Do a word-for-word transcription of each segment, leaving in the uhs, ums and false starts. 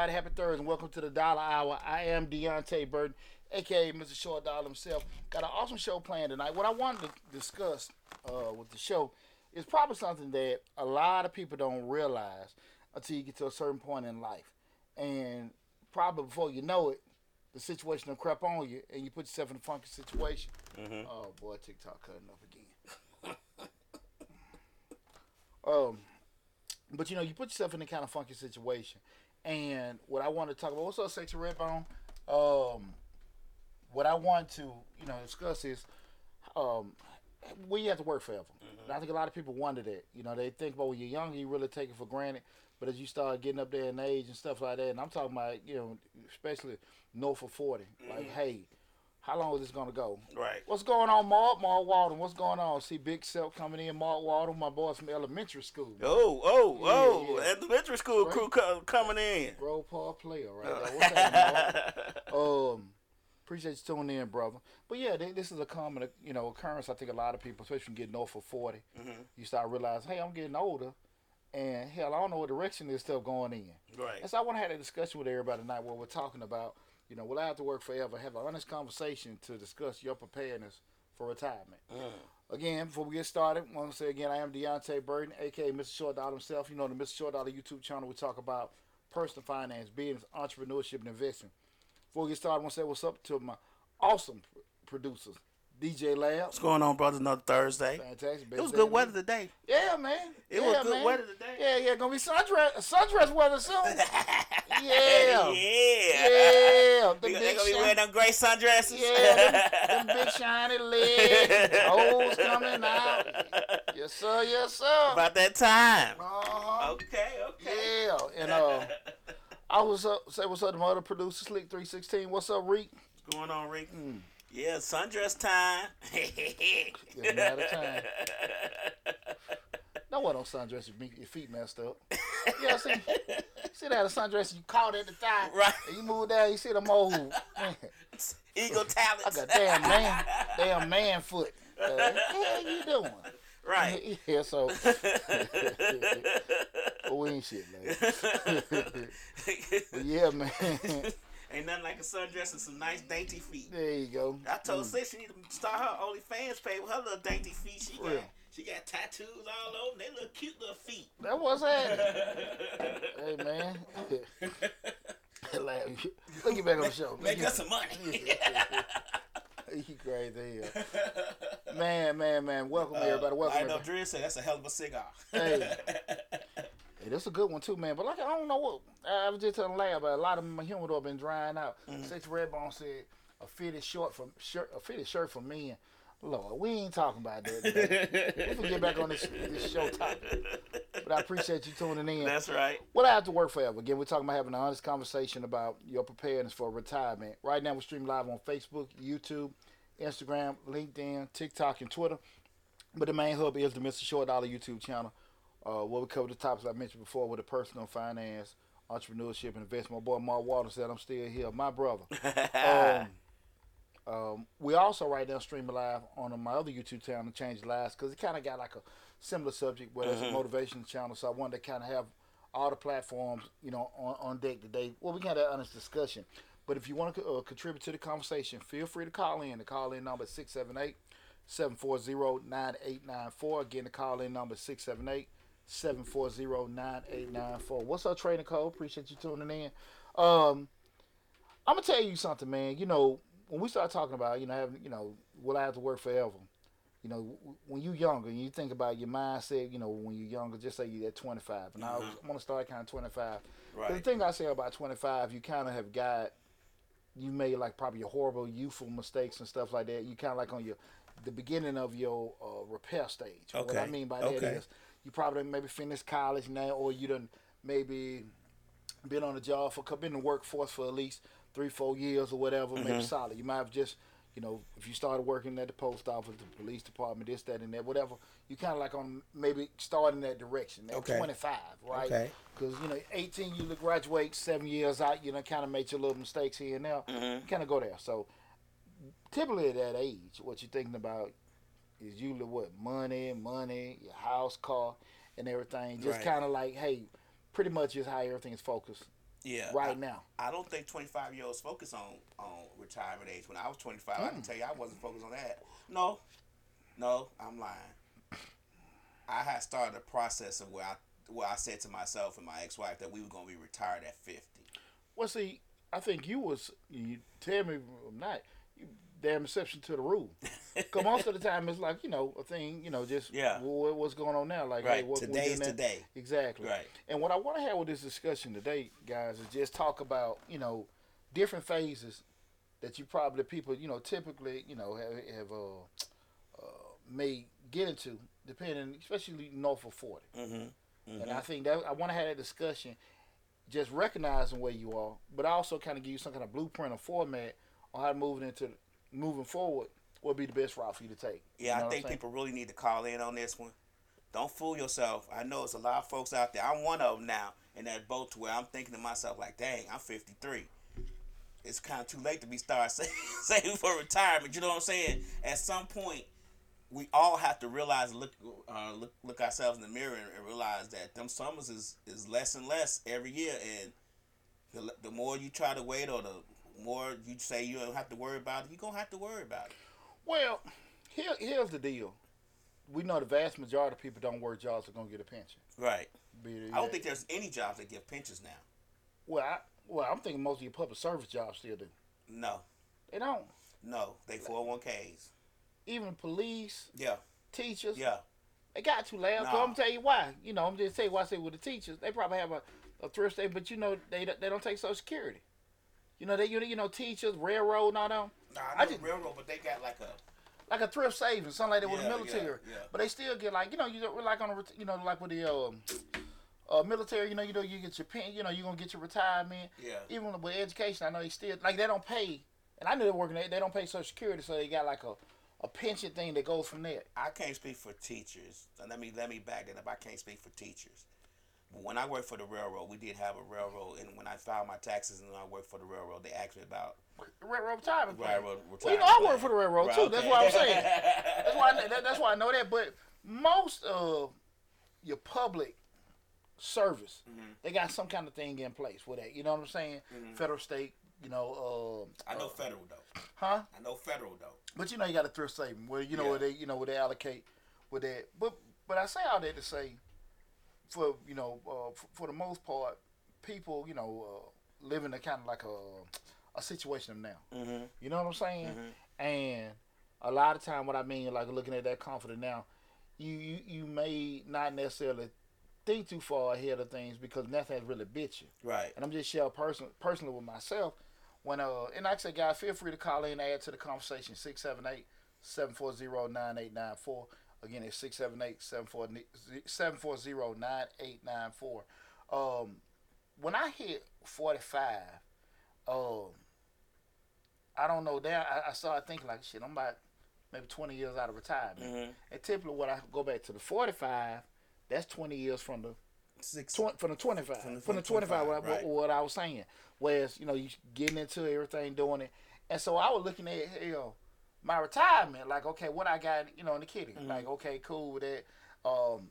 everybody. Happy Thursday and welcome to the Dollar Hour. I am Deontay Burton, aka Mister Short Dollar himself. Got an awesome show planned tonight. What I wanted to discuss uh, with the show is probably something that a lot of people don't realize until you get to a certain point in life. And probably before you know it, the situation will creep on you and you put yourself in a funky situation. Mm-hmm. Oh boy, TikTok cutting up again. um, But you know, you put yourself in a kind of funky situation. And what I want to talk about, what's up, Sexy Redbone? Um, what I want to, you know, discuss is um, we have to work forever. Mm-hmm. And I think a lot of people wonder that. You know, they think about when you're younger, you really take it for granted. But as you start getting up there in age and stuff like that, and I'm talking about, you know, especially north of forty, mm-hmm. like, hey, how long is this going to go? Right. What's going on, Mark? Mark Walden, what's going on? See Big Self coming in, Mark Walden, my boys from elementary school. Man. Oh, oh, yeah, oh, yeah. Elementary school right. crew co- coming in. Grove Park player, right? Uh. What's happening, Mark? um, appreciate you tuning in, brother. But yeah, they, this is a common, you know, occurrence. I think a lot of people, especially when you get north of forty, mm-hmm. you start realizing, hey, I'm getting older. And hell, I don't know what direction this stuff going in. Right. And so I want to have a discussion with everybody tonight where we're talking about, you know, will I have to work forever? Have an honest conversation to discuss your preparedness for retirement. Mm. Again, before we get started, I want to say again, I am Deontay Burton, aka Mister Short Dollar himself. You know, the Mister Short Dollar YouTube channel, we talk about personal finance, business, entrepreneurship, and investing. Before we get started, I want to say what's up to my awesome producers. D J Lab. What's going on, brothers? Another Thursday. Fantastic. It was good weather today. Yeah, man. It yeah, was good man. weather today. Yeah, yeah. Gonna be sundress, sundress weather soon. yeah. Yeah. Yeah. They gonna be wearing them gray sundresses. Yeah. Them, them big shiny legs. Toes coming out. Yes, sir. Yes, sir. About that time. Uh-huh. Okay. Okay. Yeah. And uh, I was up. Say what's up to my other producer, Slick three sixteen. What's up, Reek? What's going on, Reek? Mm. Yeah, sundress time. It's not a time. No one on sundress if your feet messed up. Yeah, see, see that a sundress you caught at the thigh. Right. And you move down, you see them old man. Eagle talents. I got damn man, damn man foot. Uh, what the hell you doing? Right. Yeah, so but we ain't shit, man. But yeah, man. Ain't nothing like a sundress and some nice dainty feet. There you go. I told mm. Sis she need to start her OnlyFans page with her little dainty feet. She got, she got tattoos all over. They little cute little feet. That was that. Hey, man. Look you back on the show. Make us some money. You crazy hell. Man, man, man. Welcome, uh, everybody. Welcome, I know Drew said that's a hell of a cigar. Hey. Hey, that's a good one too, man. But like, I don't know what I was just telling Lab, but a lot of my humidor been drying out. Mm-hmm. Six Redbone said a fitted short from shirt, a fitted shirt for men. Lord, we ain't talking about that today. We can get back on this this show topic. But I appreciate you tuning in. That's right. Well, I have to work forever. Again, we're talking about having an honest conversation about your preparedness for retirement. Right now, we're streaming live on Facebook, YouTube, Instagram, LinkedIn, TikTok, and Twitter. But the main hub is the Mister Short Dollar YouTube channel. Uh, where we cover the topics I mentioned before with the personal finance, entrepreneurship, and investment. My boy Mark Walden said I'm still here. My brother. um, um, we also right now streaming live on my other YouTube channel, Change Lives, because it kind of got like a similar subject, where mm-hmm. it's a motivation channel. So I wanted to kind of have all the platforms, you know, on, on deck today. Well, we can have that honest discussion. But if you want to uh, contribute to the conversation, feel free to call in. The call-in number is six seven eight, seven four zero, nine eight nine four. Again, the call-in number is six seven eight, seven four zero, nine eight nine four. What's up, Trading Code? Appreciate you tuning in. Um, I'm going to tell you something, man. You know, when we start talking about, you know, having, you know, will I have to work forever? You know, when you're younger and you think about your mindset, you know, when you're younger, just say you're at twenty-five. And mm-hmm. I want to start kind of twenty-five. Right. The thing I say about twenty-five, you kind of have got, you made like probably your horrible youthful mistakes and stuff like that. You kind of like on your, the beginning of your uh, repair stage. Okay. What I mean by that okay. is, you probably maybe finished college now, or you done maybe been on the job for, been in the workforce for at least three, four years or whatever, mm-hmm. maybe solid. You might have just, you know, if you started working at the post office, the police department, this, that, and that, whatever, you kind of like on maybe starting that direction at okay. twenty-five, right? Okay. Because, you know, eighteen, you graduate seven years out, you know, kind of made your little mistakes here and there. Mm-hmm. You kind of go there. So typically at that age, what you're thinking about is usually what? Money, money, your house, car, and everything. Just right. kind of like, hey, pretty much is how everything is focused Yeah. right I, now. I don't think twenty-five year olds focus on on retirement age. When I was twenty-five, I can Mm. tell you I wasn't focused on that. No, no, I'm lying. I had started a process of where I where I said to myself and my ex wife that we were gonna be retired at fifty. Well, see, I think you was you tell me if I'm not you damn exception to the rule. Cause most of the time it's like you know a thing you know just Yeah. what, what's going on now like hey Right. what we Today doing is that today. exactly. Right. And what I want to have with this discussion today, guys, is just talk about you know different phases that you probably people you know typically you know have, have uh, uh, may get into depending especially north of forty. Mm-hmm. And Mm-hmm. I think that I want to have that discussion just recognizing where you are, but also kind of give you some kind of blueprint or format on how to move it into moving forward. What would be the best route for you to take? Yeah, You I know what I'm think saying? people really need to call in on this one. Don't fool yourself. I know it's a lot of folks out there. I'm one of them now in that boat to where I'm thinking to myself like, dang, I'm fifty-three. It's kind of too late to be start saving for retirement. You know what I'm saying? At some point, we all have to realize, look, uh, look, look ourselves in the mirror and, and realize that them summers is, is less and less every year. And the, the more you try to wait or the more you say you don't have to worry about it, you're going to have to worry about it. Well, here, here's the deal. We know the vast majority of people don't work jobs are gonna get a pension. Right. Be it- I don't think there's any jobs that give pensions now. Well, I, well, I'm thinking most of your public service jobs still do. No. They don't. No. They four oh one k's. Even police, Yeah. teachers, Yeah. they got to laugh. Nah. I'm gonna tell you why. You know, I'm just tell you why I say with the teachers, they probably have a, a thrift state, but you know they they don't take Social Security. You know they you know, you know teachers, railroad, and all them. Nah, I I know just- the railroad, but they got like a Like a thrift savings, something like that with the Yeah, military. yeah, yeah. But they still get like you know you know, like on a ret- you know like with the um, uh, military. You know you know you get your pen. You know you are gonna get your retirement. yeah. Even with education, I know they still like they don't pay. And I know they're working. They, they don't pay Social Security, so they got like a, a pension thing that goes from there. I can't speak for teachers. So let me let me back that up. I can't speak for teachers. But when I worked for the railroad, we did have a railroad, and when I filed my taxes and I worked for the railroad, they asked me about Railroad retirement plan. railroad retirement. Well, you know I plan. work for the railroad Right, too. That's okay. what I'm saying. That's why I, know- that, that's why I know that. But most of your public service, Mhm. they got some kind of thing in place with that. You know what I'm saying? Mhm. Federal, state. You know. Uh, I know uh, federal though. Huh? I know federal though. But you know you got a thrift saving where you know Yeah. where they you know where they allocate with that. But but I say all that to say, for you know uh, for, for the most part, people you know uh, live in a kind of like a a situation of now. Mm-hmm. You know what I'm saying? Mm-hmm. And a lot of time, what I mean, like looking at that confident now, you you, you may not necessarily think too far ahead of things because nothing has really bit you. Right. And I'm just sharing person, personally with myself. When uh, and like I said, guys, feel free to call in and add to the conversation. six seven eight, seven four zero, nine eight nine four. Again, it's six seven eight, seven four zero, nine eight nine four. Um, when I hit forty-five, um, I don't know, there I, I started thinking like, shit, I'm about maybe twenty years out of retirement. Mm-hmm. And typically when I go back to the forty-five, that's twenty years from the Six. Tw- from the twenty-five, From the- from the from the twenty-five, what, twenty-five, what, what I was saying, whereas you know you getting into everything, doing it, and so I was looking at hell, my retirement, like okay, what I got, you know, in the kitty, Mhm. like okay, cool with that. Um,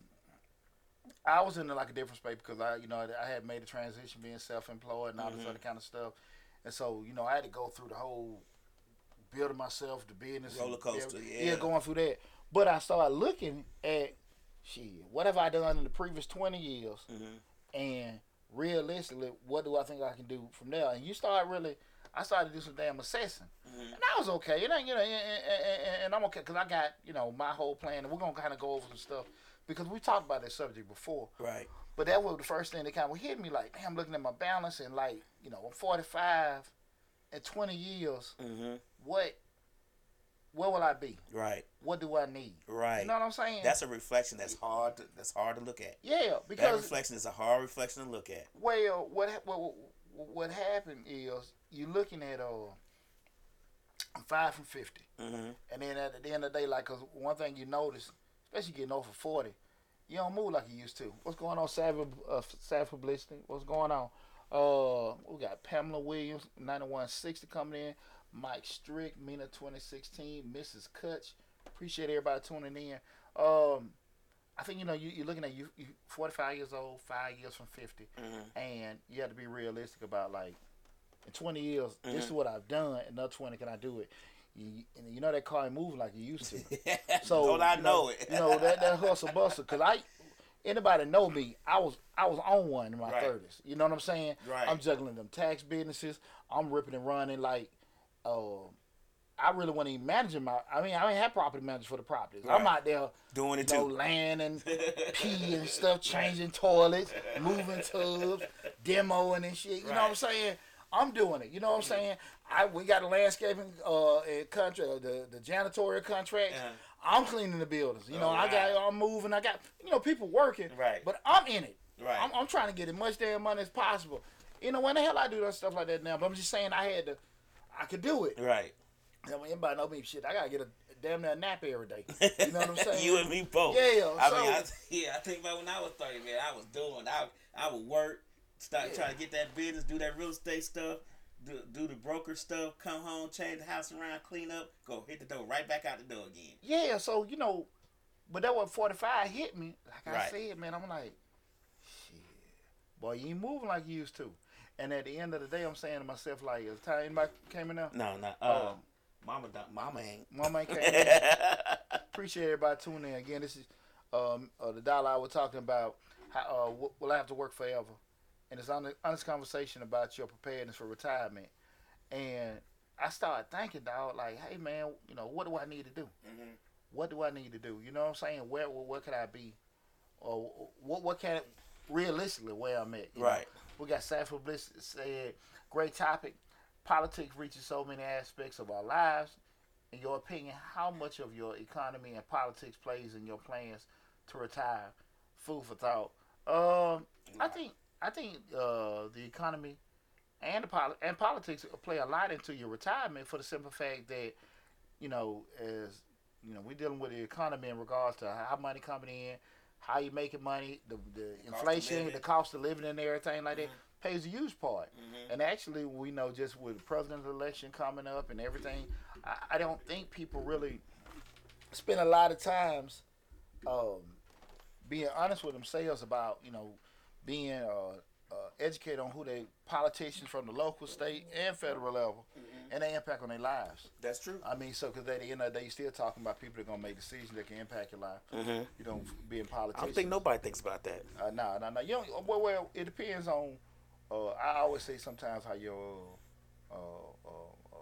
I was in like a different space because I, you know, I, I had made a transition, being self-employed and all this Mhm. other kind of stuff, and so you know I had to go through the whole building myself, the business, Roller and coaster, every- yeah. going through that. But I started looking at shit, what have I done in the previous twenty years? Mm-hmm. And realistically, what do I think I can do from there? And you start really, I started to do some damn assessing, Mm-hmm. and I was okay. It ain't, you know, and, and, and, and I'm okay because I got, you know, my whole plan, and we're gonna kind of go over some stuff because we talked about that subject before. Right. But that was the first thing that kind of hit me, like, damn, I'm looking at my balance and like, you know, I'm forty-five, in twenty years, Mm-hmm. what, where will I be? Right. What do I need? Right. You know what I'm saying? That's a reflection that's hard to, that's hard to look at. yeah, That because reflection is a hard reflection to look at. well, what ha- what what happened is you looking at uh, I'm five from fifty, Mm-hmm. and then at the end of the day, like, cause one thing you notice, especially getting over forty, you don't move like you used to. What's going on, Savage uh, Savage Publicity? What's going on? Uh, we got Pamela Williams, ninety-one sixty coming in. Mike Strick, Mina twenty sixteen, Missus Kutch. Appreciate everybody tuning in. Um, I think you know you, you're looking at you, you forty-five years old, five years from fifty, Mm-hmm. and you have to be realistic about like in twenty years, Mm-hmm. this is what I've done. Another twenty, can I do it? You, and you know that car ain't moving like you used to. So Don't I you know know, it? you know that that hustle bustle. Cause I, anybody know me, I was I was on one in my Right. thirties. You know what I'm saying? Right. I'm juggling them tax businesses. I'm ripping and running like. Uh, I really wasn't even managing my. I mean, I ain't have property managers for the properties. I'm Right. out there Doing it you know, too. land and pee and stuff, changing toilets, moving tubs, demoing and shit. You know what I'm Right. saying? I'm doing it. You know what I'm saying? I we got a landscaping uh contract, uh, the the janitorial contract. Uh-huh. I'm cleaning the buildings. You know, Oh, I got wow. I'm moving. I got you know people working. Right. But I'm in it. Right. I'm, I'm trying to get as much damn money as possible. You know, when the hell I do that stuff like that now? But I'm just saying I had to. I could do it. Right. I mean, anybody know me? Shit, I gotta get a damn near nap every day. You know what I'm saying? You and me both. Yeah, I so- mean, I, yeah. I think about when I was thirty, man. I was doing. I I would work, start Yeah. trying to get that business, do that real estate stuff, do, do the broker stuff, come home, change the house around, clean up, go hit the door, right back out the door again. Yeah, so you know, but that what forty-five hit me. Like I Right. said, man, I'm like, shit, boy, you ain't moving like you used to. And at the end of the day, I'm saying to myself, like, is time anybody came in there? No, no. Uh, Um, mama, don't, mama ain't. Mama ain't came in. Appreciate everybody tuning in. Again, this is um, uh, the dollar I was talking about. How, uh, w- will I have to work forever? And it's honest, honest conversation about your preparedness for retirement. And I started thinking, dog, like, hey, man, you know, what do I need to do? Mm-hmm. What do I need to do? You know what I'm saying? Where where, where could I be? Or what what can realistically where I'm at? you know? Right. We got Sanford Bliss said, great topic. Politics reaches so many aspects of our lives. In your opinion, how much of your economy and politics plays in your plans to retire? Food for thought. Um, I think I think uh, the economy and the poli- and politics play a lot into your retirement for the simple fact that you know as you know we're dealing with the economy in regards to how money coming in, how you making money, the the of inflation, living. the cost of living, and everything like that Mhm. plays a huge part. Mhm. And actually, we know just with the president's election coming up and everything, I, I don't think people really spend a lot of times um, being honest with themselves about you know being uh, uh, educated on who they politicians from the local, state, and federal level, Mhm. and their impact on their lives. That's true. I mean, so because at the end of the day, you're still talking about people that are gonna make decisions that can impact your life. Mm-hmm. You know, being I politicians. don't think nobody thinks about that. Uh, no, no, no. You don't, well, well, it depends on. Uh, I always say sometimes how your uh, uh, uh,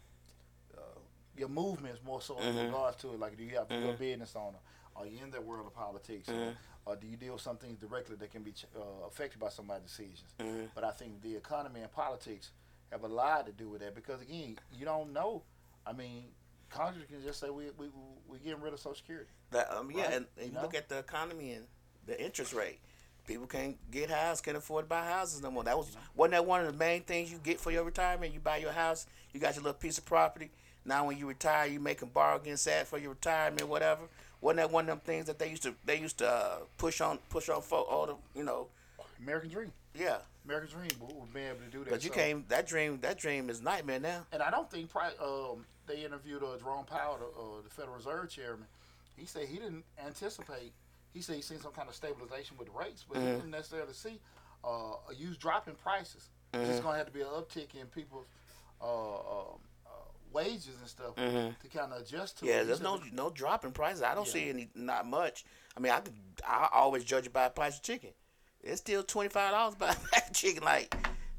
uh, your movements more so in Mhm. regards to it. Like, do you have Mhm. a business owner? Are you in that world of politics? Mhm. Or, or do you deal with some things directly that can be ch- uh, affected by somebody's decisions? Mhm. But I think the economy and politics have a lot to do with that because again, you don't know. I mean, Congress can just say we we we getting rid of Social Security. That um yeah, Right. and, and You you look know? at the economy and the interest rate. People can't get houses, can't afford to buy houses no more. That was wasn't that one of the main things you get for your retirement? You buy your house, you got your little piece of property. Now when you retire, you making borrow against that for your retirement, whatever. Wasn't that one of them things that they used to they used to uh, push on push on for all the you know American dream. yeah. American dream. We would be able to do that. But you So- can't that dream that dream is nightmare now. And I don't think pri- um, they interviewed uh, Jerome Powell, the, uh, the Federal Reserve Chairman. He said he didn't anticipate. He said he seen some kind of stabilization with the rates, but he Mhm. didn't necessarily see uh, a huge drop in prices. It's Mhm. going to have to be an uptick in people's uh, um, uh, wages and stuff Mhm. to kind of adjust to. Yeah, it. He there's said no the- no drop in prices. I don't Yeah. see any not much. I mean, I could I always judge it by the price of chicken. It's still twenty five dollars by a pack of chicken. Like,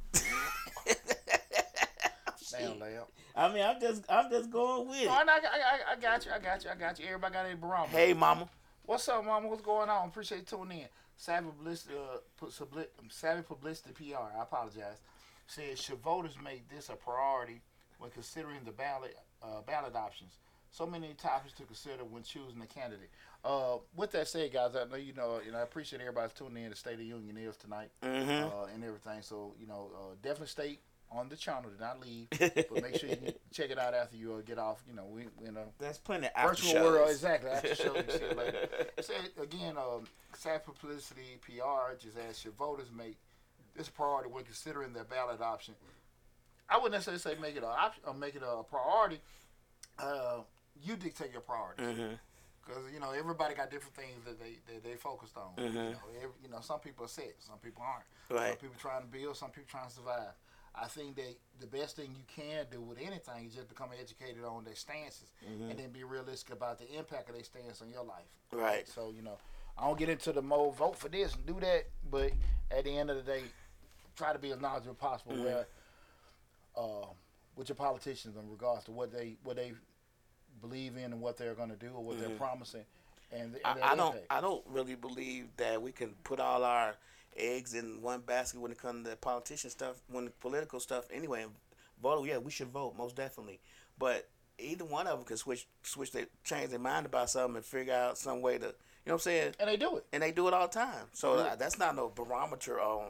Damn, layup. I mean, I'm just I'm just going with No, it. I, I, I, I got you. I got you. I got you. Everybody got a barometer. Hey, mama. What's up, mama? What's going on? Appreciate you tuning in. Savvy Publicity, uh, pu- subli- Savvy Publicity P R, I apologize, says, should voters make this a priority when considering the ballot uh, ballot options? So many topics to consider when choosing a candidate. Uh, with that said, guys, I know you know, and I appreciate everybody's tuning in. The State of the Union is tonight Mm-hmm. uh, and everything. So, you know, uh, definitely stay on the channel. Do not leave. But make sure you check it out after you uh, get off. You know, we, we in a There's plenty of after virtual shows. world, exactly. After shows and shit like that. It said again, um, sad publicity P R just asked should voters make this a priority when considering their ballot option. I wouldn't necessarily say make it a option or make it a priority. Uh, you dictate your priorities. Mm-hmm. Because you know everybody got different things that they that they focused on. Mm-hmm. You know, every, you know some people are set, some people aren't. Right. Some people trying to build, some people trying to survive. I think that the best thing you can do with anything is just become educated on their stances, Mm-hmm. and then be realistic about the impact of their stance on your life. Right. So you know, I don't get into the mode vote for this and do that, but at the end of the day, try to be as knowledgeable as possible. Mm-hmm. Where, uh, with your politicians in regards to what they what they believe in and what they're going to do or what Mm-hmm. they're promising, and, and I, their I don't. impact. I don't really believe that we can put all our eggs in one basket when it comes to politician stuff, when political stuff. Anyway, vote. Yeah, we should vote most definitely. But either one of them can switch, switch, they change their mind about something and figure out some way to. You know what I'm saying? And they do it. And they do it all the time. So Yeah. uh, that's not no barometer on,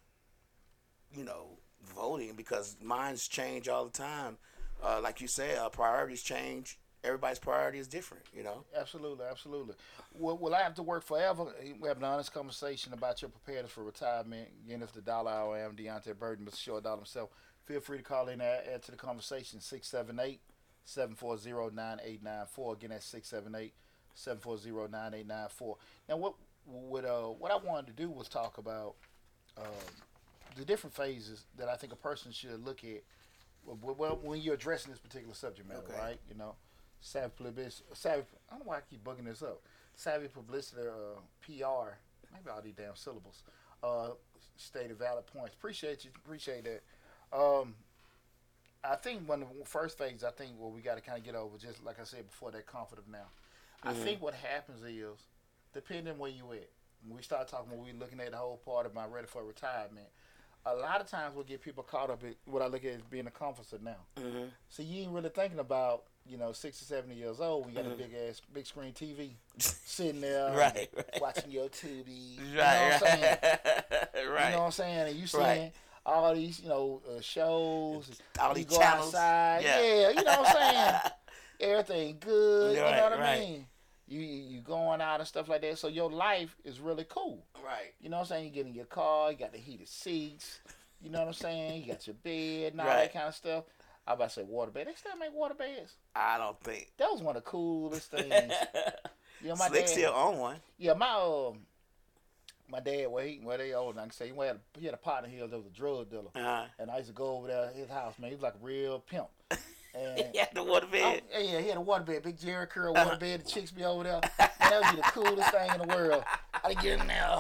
you know, voting, because minds change all the time. Uh, like you said, uh, priorities change. Everybody's priority is different, you know. Absolutely, absolutely. Will, will I have to work forever? We have an honest conversation about your preparedness for retirement. Again, it's the Dollar Hour. I am Deontay Burton, Mister Short Dollar himself. Feel free to call in and add, add to the conversation. six seven eight, seven four zero, nine eight nine four. Again, that's six seven eight, seven four zero, nine eight nine four. Now, what what uh what I wanted to do was talk about um, the different phases that I think a person should look at. Well, when you're addressing this particular subject matter, Okay. right? You know, savvy publicity. Savvy. I don't know why I keep bugging this up. Savvy publicity, uh, P R. Maybe all these damn syllables. Uh, stated valid points. Appreciate you. Appreciate that. Um, I think one of the first things I think what we got to kind of get over, just like I said before, that comfort of now. I Mhm. think what happens is, depending where you at, when we start talking, when we looking at the whole part of my ready for retirement, a lot of times we'll get people caught up in what I look at as being a comforter now. Mm-hmm. So you ain't really thinking about, you know, sixty, seventy years old. We got Mhm. a big ass, big screen T V sitting there Right, right. watching your Tubi. You know Right, what I'm saying? right, You right. know what I'm saying? And you seeing Right. all these, you know, uh, shows. All you these go channels. outside. Yeah. Yeah, you know what I'm saying? Everything good. Right, you know what I right. mean? You, you you going out and stuff like that. So your life is really cool. Right. You know what I'm saying? You get in your car, you got the heated seats. You know what I'm saying? You got your bed and all Right. that kind of stuff. I about to say water bed. They still make water beds. I don't think. That was one of the coolest things. You know, my Slick dad. still own one. Yeah, my um, my dad. Well, he well they old. I can say he had a, he had a partner here that was a drug dealer, Uh-huh. and I used to go over there to his house. Man, he was like a real pimp. And Yeah, the water bed. oh, yeah, he had a water bed, big Jerry curl water bed. The chicks be over there. Man, that would be the coolest thing in the world. I get in there.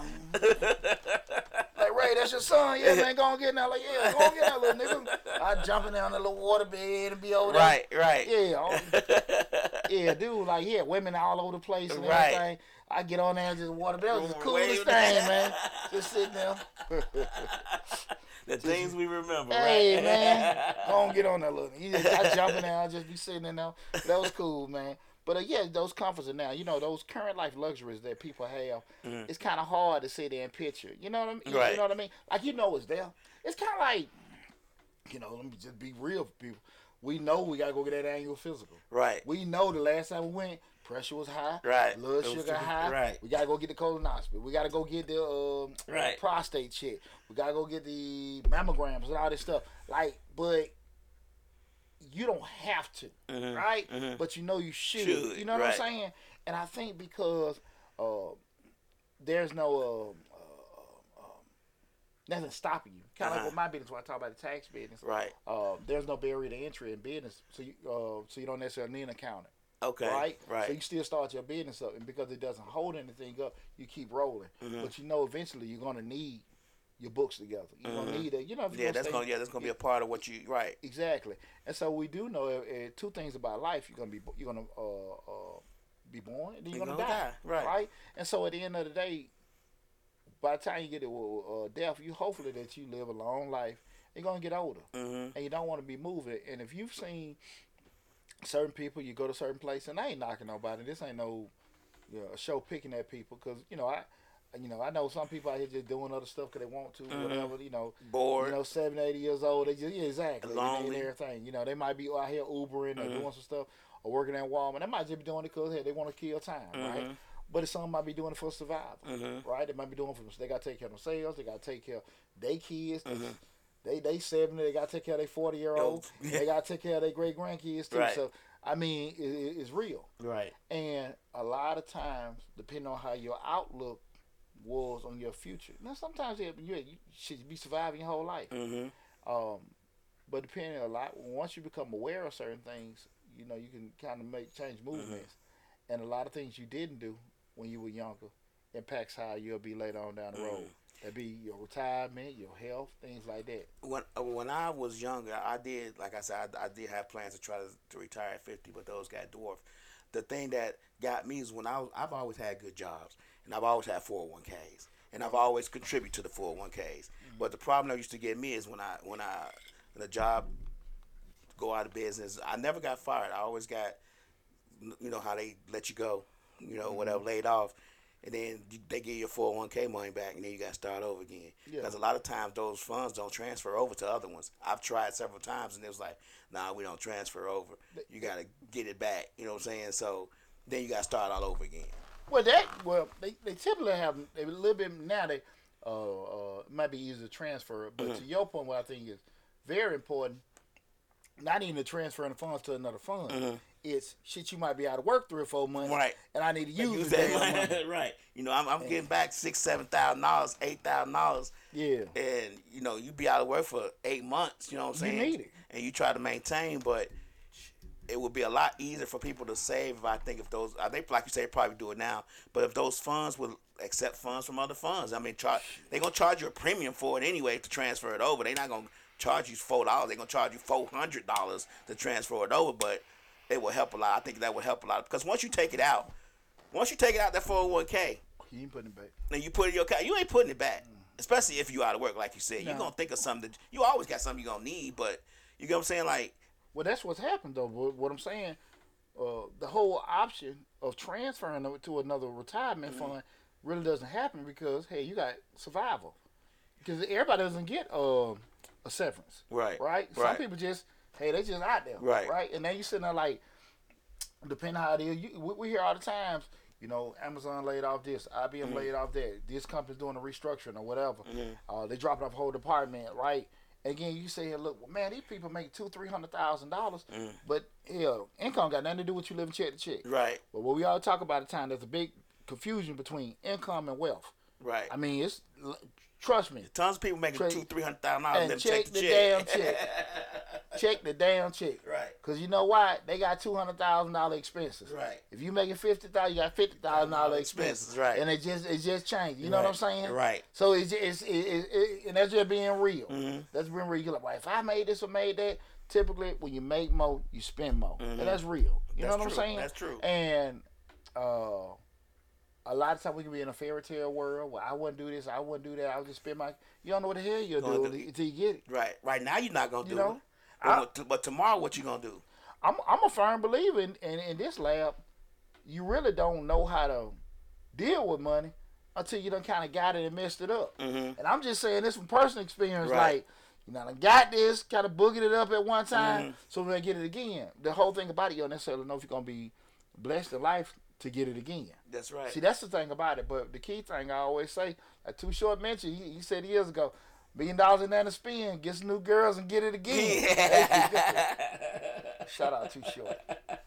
Like, Ray, that's your son? Yeah, man, go on get in there. Like, yeah, go on get in there, little nigga. I jump in there on the little water bed and be over there. Right, right. Yeah, oh, yeah, dude, like, yeah, women all over the place and Right. everything. I get on there and just water bed. That was the Wave coolest that. thing, man. Just sitting there. The things we remember, Hey, right? man, go on get on there, little. You just, I jump in there, I just be sitting in there. That was cool, man. But uh, yeah, those comforts are now, you know, those current life luxuries that people have, Mhm. it's kind of hard to sit there and picture. You know what I mean? Right. You know what I mean? Like, you know it's there. It's kind of like, you know, let me just be real for people. We know we got to go get that annual physical. Right. We know the last time we went, pressure was high. Right. Blood It was sugar too- high. right. We got to go get the colonoscopy. We got to go get the um, Right. prostate check. We got to go get the mammograms and all this stuff. Like, but you don't have to, Mhm. right? Mhm. But you know you should. Should, You know what right. I'm saying? And I think because uh, there's no uh, uh, um, nothing stopping you. Kind of Uh-huh. like with my business when I talk about the tax business. Right. Uh, there's no barrier to entry in business, so you uh, so you don't necessarily need an accountant. Okay. Right? Right. So you still start your business up, and because it doesn't hold anything up, you keep rolling. Mhm. But you know, eventually you're gonna need your books together. You're gonna Mhm. need it. You know, if you're yeah, gonna that's stay- gonna yeah, that's gonna be a part of what you right. exactly. And so we do know uh, uh, two things about life. You're gonna be you're gonna uh, uh, be born, and then you're, You're gonna, gonna die. die, right. Right. And so at the end of the day, by the time you get to uh, death, you hopefully that you live a long life. You're gonna get older, Mm-hmm. and you don't want to be moving. And if you've seen certain people, you go to certain place, and I ain't knocking nobody. This ain't no you know, a show picking at people, because you know I, you know I know some people out here just doing other stuff because they want to, Mhm. whatever. You know, Bored. you know, seventy, eighty years old, they just yeah, exactly, and, and Lonely. everything. You know, they might be out here Ubering or Mhm. doing some stuff or working at Walmart. They might just be doing it because hey, they want to kill time, right? Mhm. But some might be doing it for survival, Mhm. right? They might be doing it for they got to take care of themselves. They got to take care of their kids. Mhm. They they seventy. They got to take care of their forty year old. Oh, They got to take care of their great grandkids too. Right. So I mean, it, it- it's real. Right. And a lot of times, depending on how your outlook was on your future, now sometimes you, you should be surviving your whole life. Mm-hmm. Um, but depending a lot, once you become aware of certain things, you know, you can kind of make change movements. Mm-hmm. And a lot of things you didn't do when you were younger impacts how you'll be later on down the road. Mm-hmm. That'd be your retirement, your health, things like that. When uh, when I was younger, I did, like I said, I, I did have plans to try to, to retire at fifty, but those got dwarfed. The thing that got me is when I was, I've always had good jobs, and I've always had four oh one k's, and I've always contributed to the four oh one k's. Mm-hmm. But the problem that used to get me is when I when I when the job go out of business, I never got fired. I always got, you know how they let you go, you know, mm-hmm. whatever, laid off. And then they give you your four oh one k money back, and then you got to start over again. Because yeah. a lot of times those funds don't transfer over to other ones. I've tried several times, and it was like, nah, we don't transfer over. You got to get it back. You know what I'm saying? So then you got to start all over again. Well, that well, they, they typically have they a little bit now. They uh, uh it might be easy to transfer, but mm-hmm. to your point, what I think is very important, not even to transfer the funds to another fund. Mm-hmm. It's shit you might be out of work three or four months, right? And I need to use, use that money, right? You know, I'm, I'm getting back six, seven thousand dollars, eight thousand dollars. Yeah. And you know, you be out of work for eight months. You know what I'm saying? You need it, and you try to maintain, but it would be a lot easier for people to save. If I think if those, I think like you say, probably do it now. But if those funds would accept funds from other funds, I mean, char- they gonna charge you a premium for it anyway to transfer it over. They're not gonna charge you four dollars. They're gonna charge you four hundred dollars to transfer it over, but it will help a lot. I think that would help a lot because once you take it out, once you take it out that four oh one k, you ain't putting it back. And you put it in your account, you ain't putting it back. Mm. Especially if you out of work, like you said, no. You're gonna think of something. That, you always got something you're gonna need, but you get what I'm saying, like. Well, that's what's happened though. What I'm saying, uh, the whole option of transferring it to another retirement mm-hmm. fund really doesn't happen because hey, you got survival. Because everybody doesn't get uh, a severance, right? Right. Some right. people just. Hey, they just out there, right? Right, and then you sitting there like, depending how it is, you, we, we hear all the times, you know, Amazon laid off this, I B M mm-hmm. laid off that, this company's doing a restructuring or whatever. Mm-hmm. Uh, they dropping off a whole department, right? And again, you say, hey, look, man, these people make two, three hundred thousand dollars, mm-hmm. but hell, income got nothing to do with you living check to check, right? But what we all talk about at the time, there's a big confusion between income and wealth, right? I mean, it's trust me, tons of people making Tra- two, three hundred thousand dollars living check check to the check. damn check. Check the damn check. Right. Because you know why? They got two hundred thousand dollars expenses. Right. If you making fifty thousand dollars, you got fifty thousand dollars expenses. Right. And it just it just changed. You know right. what I'm saying? Right. So it's, it's, it, it, it, and that's just being real. Mm-hmm. That's being real. You're like, well, if I made this or made that, typically when you make more, you spend more. Mm-hmm. And that's real. You that's know what true. I'm saying? That's true. And uh, a lot of times we can be in a fairy tale world where I wouldn't do this, I wouldn't do that, I would just spend my, you don't know what the hell you'll do until you get it. Right. Right now you're not going to do you know? it. But, but tomorrow, what you gonna do? I'm I'm a firm believer in, in, in this lab. You really don't know how to deal with money until you done kind of got it and messed it up. Mm-hmm. And I'm just saying this from personal experience. Right. Like, you know, I got this, kind of boogered it up at one time, mm-hmm. so we're gonna get it again. The whole thing about it, you don't necessarily know if you're gonna be blessed in life to get it again. That's right. See, that's the thing about it. But the key thing I always say, like Too Short mentioned, he, he said years ago. Million dollars in there to spend, get some new girls and get it again. Yeah. Shout out Too Short.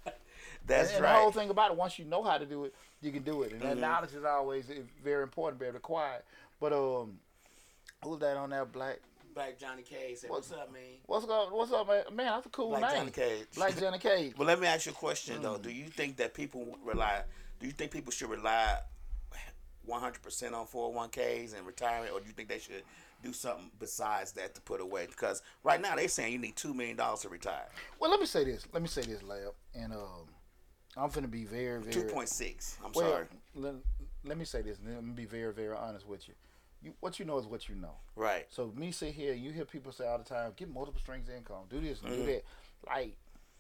That's and, and right. the whole thing about it, once you know how to do it, you can do it. And mm-hmm. that knowledge is always very important to be able to acquire it. But um, who's that on that black? Black Johnny Cage said, what's, what's up, man? What's up, what's up, man? Man, that's a cool Black name. Johnny Cage. Black Johnny Cage. Well, let me ask you a question, mm. though. Do you think that people rely, do you think people should rely one hundred percent on four oh one k's and retirement, or do you think they should do something besides that to put away? Because right now they're saying you need two million dollars to retire. Well, let me say this. Let me say this, Lab. And um, I'm finna be very, very... two point six. I'm well, sorry. Let, let me say this. And let me be very, very honest with you. You. What you know is what you know. Right. So me sit here, you hear people say all the time, get multiple streams of income. Do this and mm-hmm. do that. Like,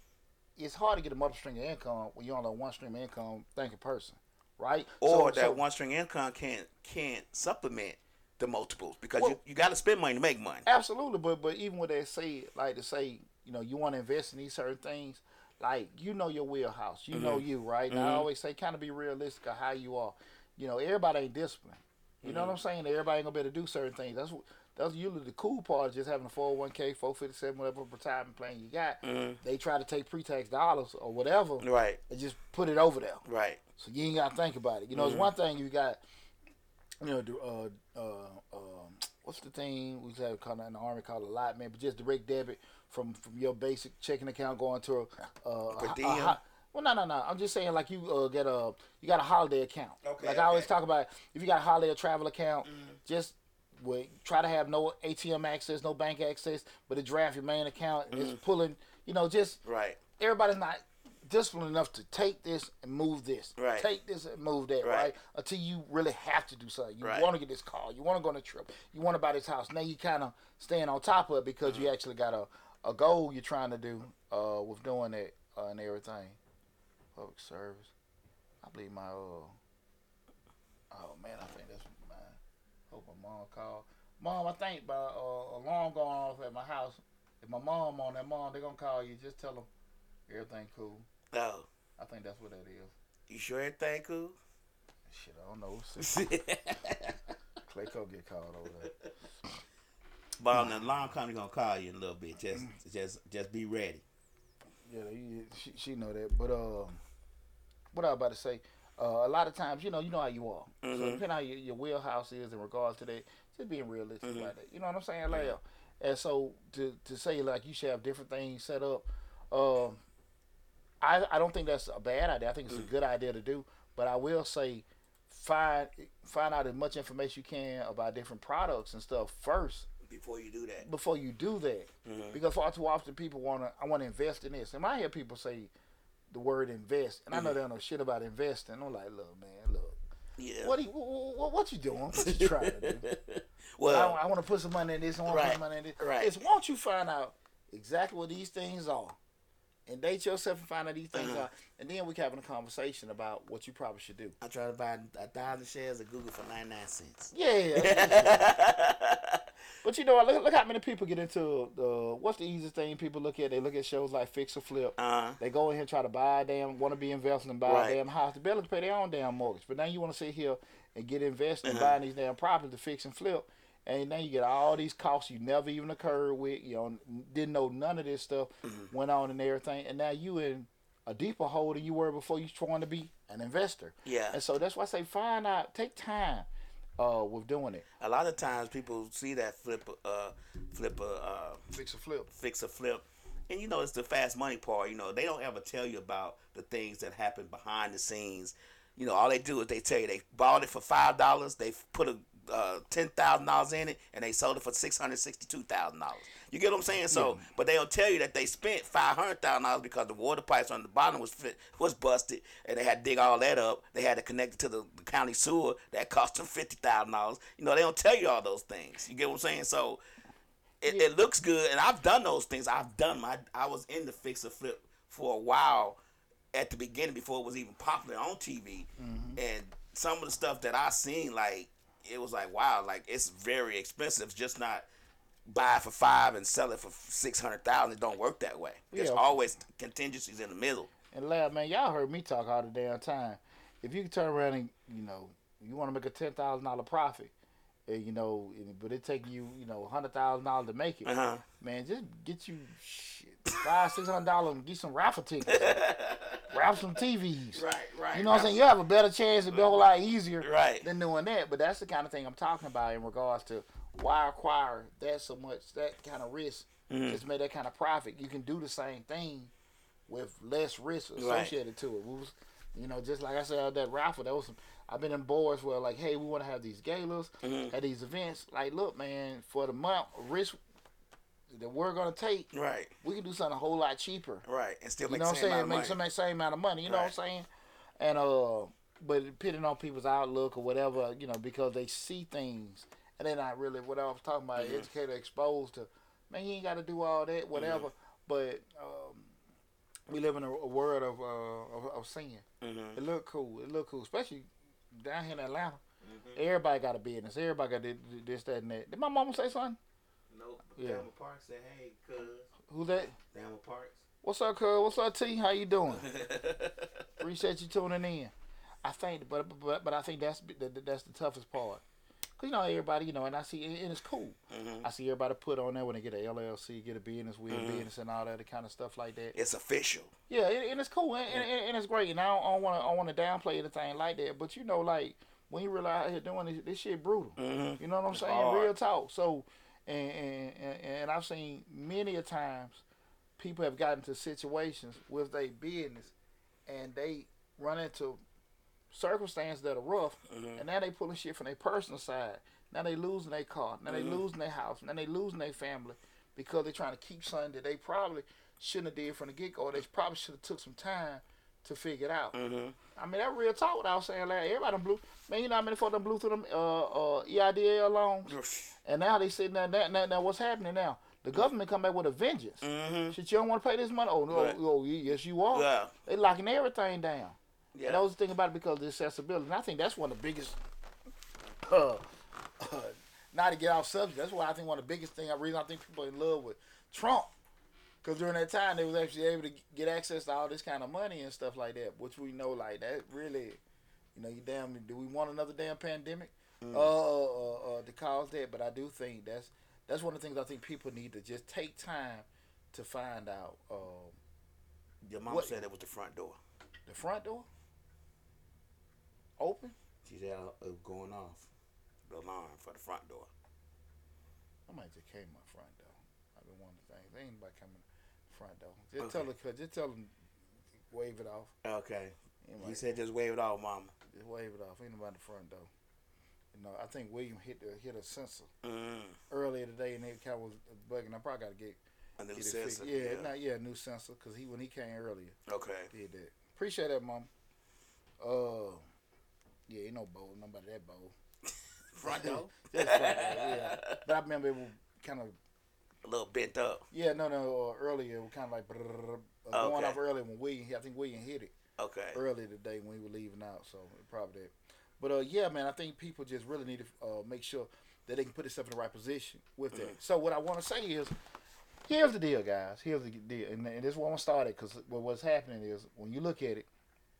it's hard to get a multiple string of income when you only have one stream of income thinking person. Right? Or so, that so, one string income can't can't supplement the multiples because well, you, you got to spend money to make money. Absolutely, but but even when they say like to say, you know, you want to invest in these certain things, like you know your wheelhouse, you mm-hmm. know you right. And mm-hmm. I always say, kind of be realistic of how you are. You know, everybody ain't disciplined. You mm-hmm. know what I'm saying? Everybody ain't gonna be able to do certain things. That's That's usually the cool part, is just having a four oh one k, four fifty-seven, whatever retirement plan you got. Mm-hmm. They try to take pre-tax dollars or whatever, Right. and just put it over there. Right. So you ain't got to think about it. You know, Mm-hmm. it's one thing you got, you know, the, uh, uh, um, what's the thing we have called in the Army called allotment, but just direct debit from, from your basic checking account going to a, uh, Per a, diem? a, a well, no, no, no. I'm just saying, like you uh, get a you got a holiday account. Okay, Like I always okay. talk about, if you got a holiday or travel account, Mm-hmm. just well, try to have no A T M access, no bank access, but it draft your main account and it's pulling. You know, just Right. everybody's not disciplined enough to take this and move this, Right. take this and move that, Right. right? Until you really have to do something. You Right. want to get this car, you want to go on a trip, you want to buy this house. Now you kind of staying on top of it because Mm-hmm. you actually got a, a goal you're trying to do uh, with doing that uh, and everything. Public service. I believe my uh. Oh man, I think that's mine. Hope my mom called. Mom, I think my uh, alarm going off at my house. If my mom on that, mom, they gonna call you. Just tell them everything cool. Oh, I think that's what that is. you sure everything cool? Shit, I don't know. Clayco get called over there. But the alarm company gonna call you in a little bit. Just, just, just be ready. Yeah, they, she she know that. But um, what I was about to say, uh, a lot of times, you know, you know how you are. So Mhm. depending on how your, your wheelhouse is in regards to that, just being realistic Mhm. like that. You know what I'm saying, like, and so to to say like you should have different things set up, um, I I don't think that's a bad idea. I think it's a good idea to do. But I will say, find find out as much information you can about different products and stuff first Before you do that. before you do that. Mhm. Because far too often people want to, I want to invest in this. And I hear people say the word invest, and I know they don't know shit about investing. I'm like, look, man, look. Yeah. What, are you, what, what, what you doing? What you trying to do? Well, I, I want to put some money in this. I want to Right, put some money in this. right. It's once you find out exactly what these things are, and date yourself and find out these things Uh-huh. are, and then we can having a conversation about what you probably should do. I try to buy a thousand shares of Google for ninety-nine cents. Yeah. But you know, look, look how many people get into the, what's the easiest thing people look at? They look at shows like Fix or Flip. Uh-huh. They go in here and try to buy a damn, want to be investing and buy Right. a damn house. They barely pay their own damn mortgage. But now you want to sit here and get invested and Uh-huh. buying these damn properties to fix and flip. And now you get all these costs you never even occurred with. You know, didn't know none of this stuff Mm-hmm. went on and everything. And now you in a deeper hole than you were before you trying to be an investor. Yeah. And so that's why I say find out, take time uh, with doing it. A lot of times people see that flip, uh, flip, uh, Fix or flip. fix a flip, and you know it's the fast money part. You know they don't ever tell you about the things that happen behind the scenes. You know all they do is they tell you they bought it for five dollars, they put a uh, ten thousand dollars in it, and they sold it for six hundred sixty-two thousand dollars. You get what I'm saying? So, Yeah. but they don't tell you that they spent five hundred thousand dollars because the water pipes on the bottom was fit, was busted, and they had to dig all that up. They had to connect it to the, the county sewer that cost them fifty thousand dollars. You know they don't tell you all those things. You get what I'm saying? So. It, Yeah. it looks good, and I've done those things. I've done my. I was in the fix or flip for a while at the beginning before it was even popular on T V, Mm-hmm. and some of the stuff that I seen, like it was like wow, like it's very expensive. It's just not buy it for five and sell it for six hundred thousand. It don't work that way. There's Yeah. always contingencies in the middle. And lad, man, y'all heard me talk all the damn time. If you can turn around and, you know, you want to make a ten thousand dollar profit, and, you know, and- but it take you, you know, hundred thousand dollars to make it. Uh huh. Man, just get you shit, five, six hundred dollars and get some raffle tickets, raffle some T Vs. Right, right. You know what I'm saying? You have a better chance. It'll be a whole lot easier Right. than doing that. But that's the kind of thing I'm talking about in regards to why acquire that so much, that kind of risk, Mhm. just make that kind of profit. You can do the same thing with less risk associated to it. We was, you know, just like I said, that raffle, that was some, I've been in boards where like, hey, we want to have these galas, Mhm. at these events. Like, look, man, for the month risk that we're gonna take, Right, we can do something a whole lot cheaper. right, and still You make know the what I'm same saying? amount Make of some money. same amount of money. You know what I'm Right. saying? And uh, but depending on people's outlook or whatever, you know, because they see things and they're not really what I was talking about. Mhm. Educated, exposed to, man, you ain't got to do all that, whatever. Mm-hmm. But um, we live in a, a world of, uh, of of seeing. Mhm. It look cool. It look cool, especially down here in Atlanta. Mhm. Everybody got a business. Everybody got this, this, that, and that. Did my mama say something? Nope. Yeah. Dama Parks said, "Hey, cuz." Who's that? Dama Parks. What's up, cuz? What's up, T? How you doing? Appreciate you tuning in. I think, but but but I think that's that, that's the toughest part. Cause you know everybody, you know, and I see, and it's cool. Mm-hmm. I see everybody put on there when they get a L L C, get a business with Mm-hmm. business and all that kind of stuff like that. It's official. Yeah, and, and it's cool, and, and, and it's great. And I don't want to, I want to downplay anything like that. But you know, like when you realize out here doing this, this shit brutal. Mm-hmm. You know what I'm It's saying? hard. Real talk. So, and, and and and I've seen many a times people have gotten to situations with their business, and they run into circumstances that are rough, Mm-hmm. and now they pulling shit from their personal side. Now they losing their car. Now they Mhm. losing their house. Now they losing their family because they're trying to keep something that they probably shouldn't have did from the get go. Or they probably should have took some time to figure it out. Mm-hmm. I mean, that real talk. What I was saying, like everybody done blew. Man, you know how many folks done blew through them uh, uh, E I D L loans, and now they sitting there. Now, now, now, what's happening now? The government come back with a vengeance. Mm-hmm. Shit, you don't want to pay this money? Oh no, Right. oh yes you are. Yeah. They locking everything down. Yeah. And that was the thing about it because of the accessibility. And I think that's one of the biggest, uh, uh, not to get off subject, that's why I think one of the biggest things, I reason I think people are in love with Trump. Because during that time, they was actually able to get access to all this kind of money and stuff like that, which we know, like, that really, you know, you damn, do we want another damn pandemic Mm. uh, uh, uh, to cause that? But I do think that's that's one of the things I think people need to just take time to find out. Um, Your mom What- said it was the front door. the front door open. She said it was going off. The alarm for the front door. I might just came my front door. I've been wanting to think. There ain't nobody coming front door. Just Okay. tell her, just tell them, wave it off. Okay. Ain't He nobody- said just wave it off, mama. just wave it off. Ain't nobody the front door. You know, I think William hit the hit a sensor Mm. earlier today, and it kind of was bugging. I probably got to get, A new get it sensor. fixed. Yeah, yeah. Not, yeah, new sensor because he when he came earlier Okay. did that. Appreciate that, mom. Uh, yeah, ain't no bowl. Nobody that bowl. Front door. Just front door, yeah. But I remember it was kind of. A little bent up. Yeah, no, no. Uh, earlier it was kind of like brrrr, uh, going Okay. off earlier when William. I think William hit it Okay. earlier today when he was leaving out. So probably that. But uh, yeah, man, I think people just really need to uh, make sure that they can put themselves in the right position with that. Mhm. So what I want to say is, here's the deal, guys. Here's the deal, and, and this is where I'm gonna start it because what's happening is when you look at it,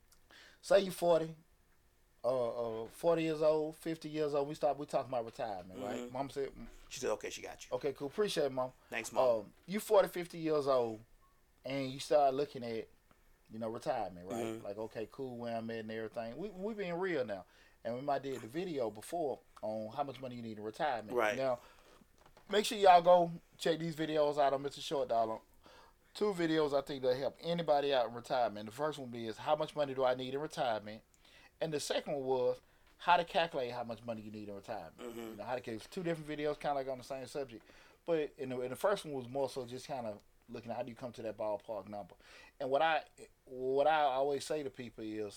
say you're forty. Uh, uh, forty years old, fifty years old. We start. We talking about retirement, right? Mhm. Mom said, She said, okay, she got you. "Okay, cool. Appreciate it, mom." Thanks, mom. Um, you forty, fifty years old, and you start looking at, you know, retirement, right? Mhm. Like, okay, cool, where I'm at and everything. We we being real now, and we might did the video before on how much money you need in retirement. Right. Now, make sure y'all go check these videos out on Mister Short Dollar. Two videos I think that help anybody out in retirement. The first one is how much money do I need in retirement, and the second one was how to calculate how much money you need in retirement. Mhm. You know, how to calculate two different videos, kind of like on the same subject. But in the, in the first one was more so just kind of looking at how do you come to that ballpark number. And what I what I always say to people is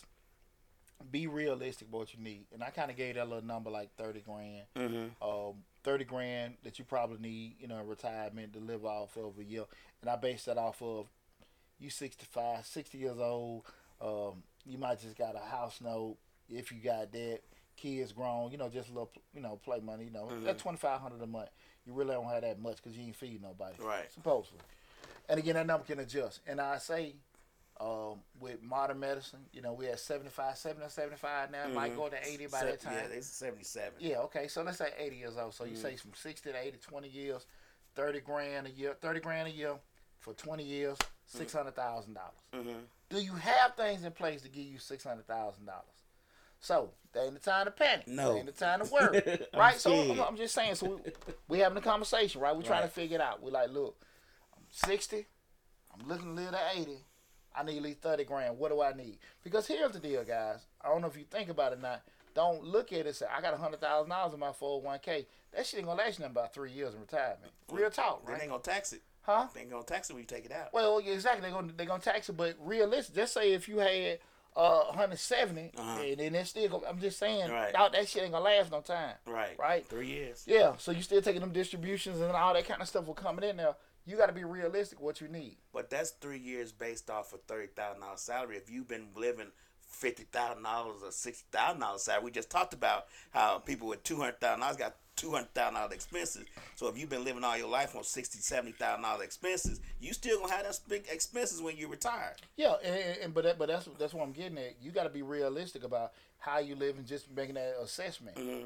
be realistic about what you need. And I kind of gave that little number like thirty grand. Mm-hmm. Um, thirty grand that you probably need, you know, in retirement to live off of a year. And I base that off of you sixty-five, sixty years old. Um, you might just got a house note. If you got that, kids grown, you know, just a little, you know, play money, you know, Mhm. that's twenty-five hundred a month. You really don't have that much because you ain't feeding nobody. Right. Supposedly. And again, that number can adjust. And I say, um, with modern medicine, you know, we at seventy-five, seventy, seventy-five now. It might Mhm. go to eighty by Se- that time. Yeah, they seventy-seven. Yeah, okay. So let's say eighty years old. So you Mhm. say from sixty to eighty, twenty years, thirty grand a year, thirty grand a year for twenty years, six hundred thousand dollars. Mm-hmm. Do you have things in place to give you six hundred thousand dollars? So that ain't the time to panic. No. That ain't the time to worry. I'm Right? So scared. I'm, I'm just saying. So we, we having a conversation, right? We're trying Right. to figure it out. We're like, look, I'm sixty. I'm looking to live to eighty. I need at least thirty grand. What do I need? Because here's the deal, guys. I don't know if you think about it or not. Don't look at it and say, I got one hundred thousand dollars in my four oh one k. That shit ain't going to last you nothing about three years in retirement. Real talk, Then right? they gonna tax it. Huh? They ain't gonna tax it when you take it out. Well, yeah, exactly. They're gonna they're gonna tax it, but realistic. Just say if you had uh one hundred seventy, Uh-huh. and then it's still. Gonna, I'm just saying, Right. out that shit ain't gonna last no time. Right. Right. Three years. Yeah. So you still taking them distributions and all that kind of stuff will coming in there. You got to be realistic what you need. But that's three years based off a thirty thousand dollars salary. If you've been living fifty thousand dollars or sixty thousand dollars salary, we just talked about how people with two hundred thousand dollars got two hundred thousand dollars expenses. So if you've been living all your life on sixty thousand, seventy thousand dollars expenses, you still gonna have those big expenses when you retire. Yeah, and, and, and but that, but that's that's what I'm getting at. You got to be realistic about how you live and just making that assessment. Mm-hmm.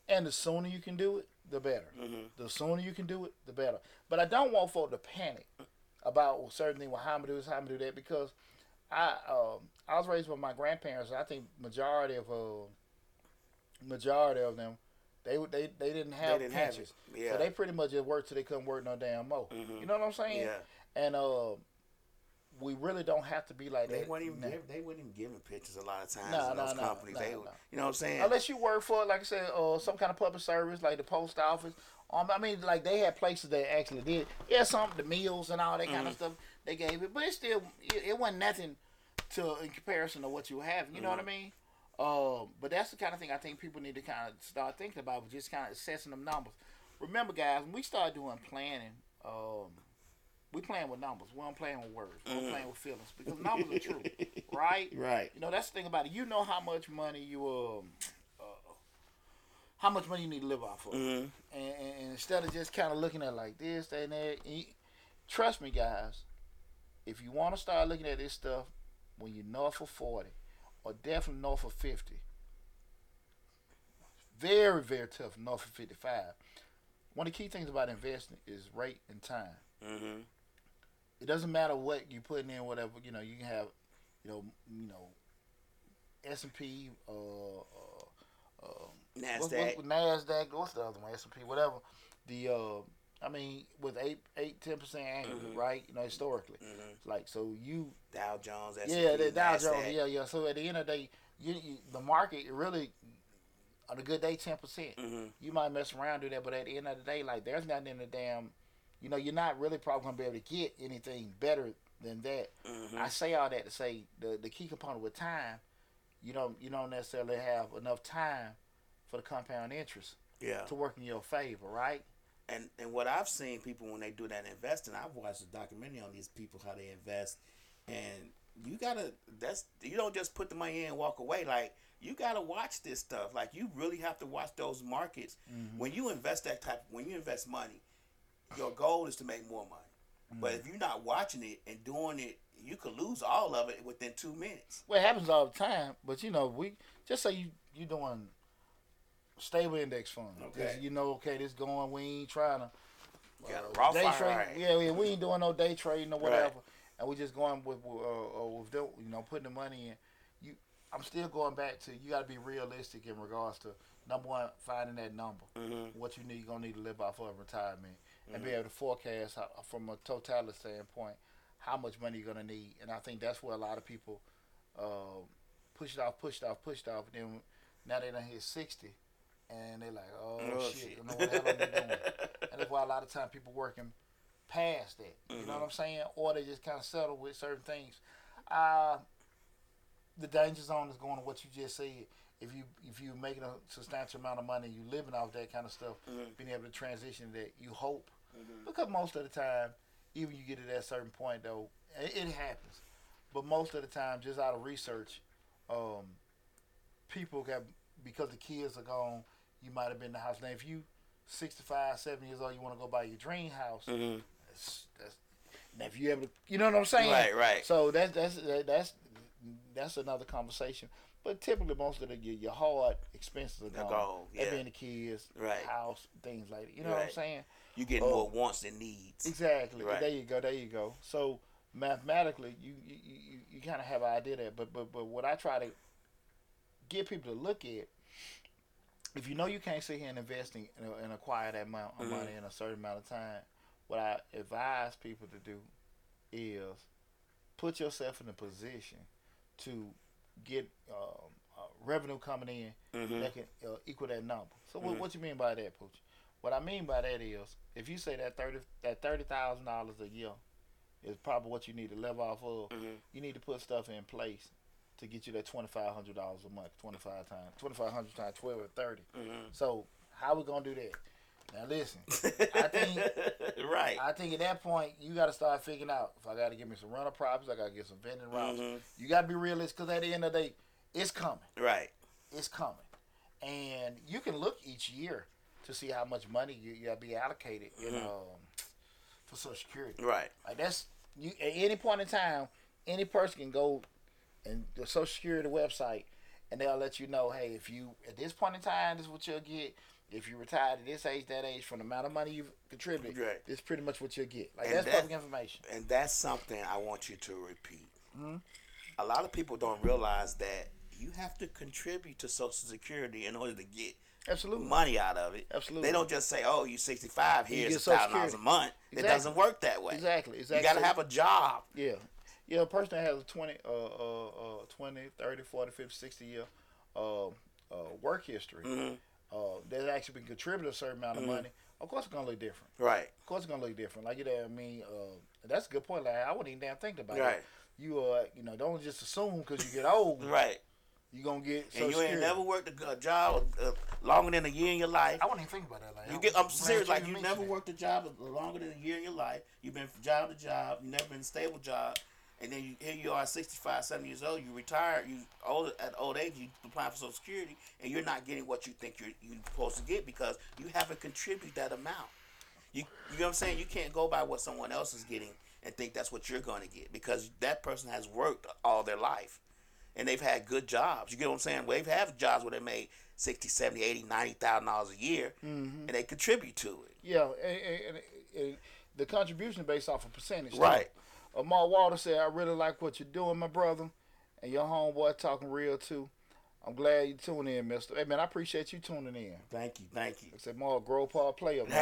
And the sooner you can do it, the better. Mm-hmm. The sooner you can do it, the better. But I don't want folk to panic about certain things. Well, how I'm gonna do this, how I'm gonna do that, because I um, I was raised with my grandparents. I think majority of uh, majority of them, they they they didn't have They didn't have pensions, it. Yeah. so they pretty much just worked till they couldn't work no damn more. Mhm. You know what I'm saying? Yeah. And uh, we really don't have to be like They that. weren't even now. give, they weren't even giving pictures a lot of times Nah, in nah, those nah, companies. nah, they, nah. you know what I'm saying? Unless you work for, like I said, uh, some kind of public service, like the post office. Um, I mean, like they had places that actually did. Yeah, some the meals and all that kind Mhm. of stuff they gave it, but it still it, it wasn't nothing to in comparison to what you have. You know what I mean? Um, but that's the kind of thing I think people need to kind of start thinking about, just kind of assessing them numbers. Remember, guys, when we start doing planning, um, we playing with numbers. We don't playing with words. We don't Mhm. playing with feelings, because numbers are true, right? Right. You know, that's the thing about it. You know how much money you um, uh, how much money you need to live off of, Mm-hmm. and, and, and instead of just kind of looking at it like this, that, and that. You, trust me, guys. If you want to start looking at this stuff when you're north of forty, or definitely north of fifty, very very tough north of fifty-five. One of the key things about investing is rate and time. Mm-hmm. It doesn't matter what you putting in, whatever, you know. You can have, you know, you know, S and P, uh, uh, um, NASDAQ. What, what, Nasdaq. What's the other one? S and P, whatever. The uh, I mean, with eight, eight, ten percent annually, Mhm. right? You know, historically, Mm-hmm. like so you. Dow Jones. S and P, Yeah, the Dow NASDAQ. Jones. Yeah, yeah. So at the end of the day, you, you the market really, on a good day, ten percent. Mm-hmm. You might mess around do that, but at the end of the day, like there's nothing in the damn. You know, you're not really probably gonna be able to get anything better than that. Mm-hmm. I say all that to say the the key component with time, you don't you don't necessarily have enough time for the compound interest Yeah. to work in your favor, right? And and what I've seen people when they do that investing, I've watched a documentary on these people how they invest, and you gotta that's you don't just put the money in and walk away. Like you gotta watch this stuff. Like you really have to watch those markets. Mm-hmm. When you invest that type, when you invest money, your goal is to make more money. Mm-hmm. But if you're not watching it and doing it, you could lose all of it within two minutes. Well, it happens all the time, but you know, we just say you you doing stable index fund. Okay. Just, you know, okay, this going. We ain't trying to You got a raw day fire, trade. right. Yeah, yeah, we ain't doing no day trading or whatever, Right. and we just going with with, uh, uh, with the, you know, putting the money in. You, I'm still going back to you got to be realistic in regards to number one, finding that number, Mm-hmm. what you need, gonna need to live off of retirement, and be Mhm. able to forecast how, from a totality standpoint how much money you're gonna need. And I think that's where a lot of people uh, push it off, push it off, push it off, and then now they done hit sixty, and they're like, oh, Oh, shit, shit. I don't know what the hell I'm doing. And that's why a lot of time people working past that. You know Mhm. what I'm saying? Or they just kind of settle with certain things. Uh, the danger zone is going to what you just said. If you if you making a substantial amount of money, you living off that kind of stuff, Mhm. being able to transition that, you hope. Mhm. Because most of the time, even you get to that certain point though, it, it happens. But most of the time, just out of research, um, people got, because the kids are gone, you might have been in the house. Now, if you sixty-five, seventy years old, you want to go buy your dream house. Mhm. That's, that's, now, if you ever, you know what I'm saying? Right, right. So that's that's that's that's another conversation. But typically, most of the your, your hard expenses are They're gone. gone, That yeah. being the kids, Right. house, things like that. You know what I'm Right. saying? You get Oh. more wants than needs. Exactly. Right. There you go. There you go. So mathematically, you you, you, you kind of have an idea there. But but but what I try to get people to look at, if you know you can't sit here and invest in, and acquire that amount of Mhm. money in a certain amount of time, what I advise people to do is put yourself in a position to get um, uh, revenue coming in Mhm. that can uh, equal that number. So what, Mhm. what you mean by that, Pooch? What I mean by that is, if you say that thirty that thirty thousand dollars a year is probably what you need to live off of, Mhm. you need to put stuff in place to get you that twenty five hundred dollars a month, twenty five times twenty five hundred times twelve or thirty. Mhm. So how we gonna do that? Now listen, I think right. I think at that point you got to start figuring out if I got to get me some rental properties, I got to get some vending routes. Mhm. You got to be realistic, because at the end of the day, it's coming. Right. It's coming, and you can look each year to see how much money you you got to be allocated, you Mhm. know, for Social Security. Right. Like that's you at any point in time, any person can go and the Social Security website, and they'll let you know, hey, if you at this point in time, this is what you'll get. if you retired at this age, that age, from the amount of money you've contributed, Right. this is pretty much what you'll get. Like And that's that- public information. And that's something I want you to repeat. Mm-hmm. A lot of people don't realize that you have to contribute to Social Security in order to get Absolutely. money out of it. Absolutely. They don't just say, "Oh, you sixty-five, You here's get a Social thousand dollars a Security. month." It Exactly. doesn't work that way. Exactly. Exactly. You got to have a job. Yeah. Yeah, a person that has a twenty, uh, uh, uh, twenty, thirty, forty, fifty, sixty year uh, uh, work history, Mm-hmm. uh, that's actually been contributing a certain amount of Mhm. money, of course it's going to look different. Right. Of course it's going to look different. Like, you know what I mean? Uh, that's a good point. Like, I wouldn't even damn think about Right. it. You, uh, you know, don't just assume because you get old, Right. you're going to get And Social you ain't Security. never worked a, a job uh, longer than a year in your life. I wouldn't even think about that. Like, You I- get, I'm glad serious. Like you even never mentioned it. worked a job longer than a year in your life. You've been from job to job. You never been in a stable job, and then you, here you are, sixty-five, seventy years old. You retired. You old at old age. You applying for Social Security, and you're not getting what you think you're you're supposed to get because you haven't contributed that amount. You you know what I'm saying? You can't go by what someone else is getting and think that's what you're going to get because that person has worked all their life. And they've had good jobs. You get what I'm saying? Well, they've had jobs where they made sixty, seventy, eighty, ninety thousand dollars a year, Mhm. and they contribute to it. Yeah, and, and, and, and the contribution based off of percentage. too. Right. Uh, Mark Walter said, "I really like what you're doing, my brother, and your homeboy talking real too. I'm glad you tuning in, Mister. Hey man, I appreciate you tuning in." Thank you, thank you. I said, "Mark, grow part player, man.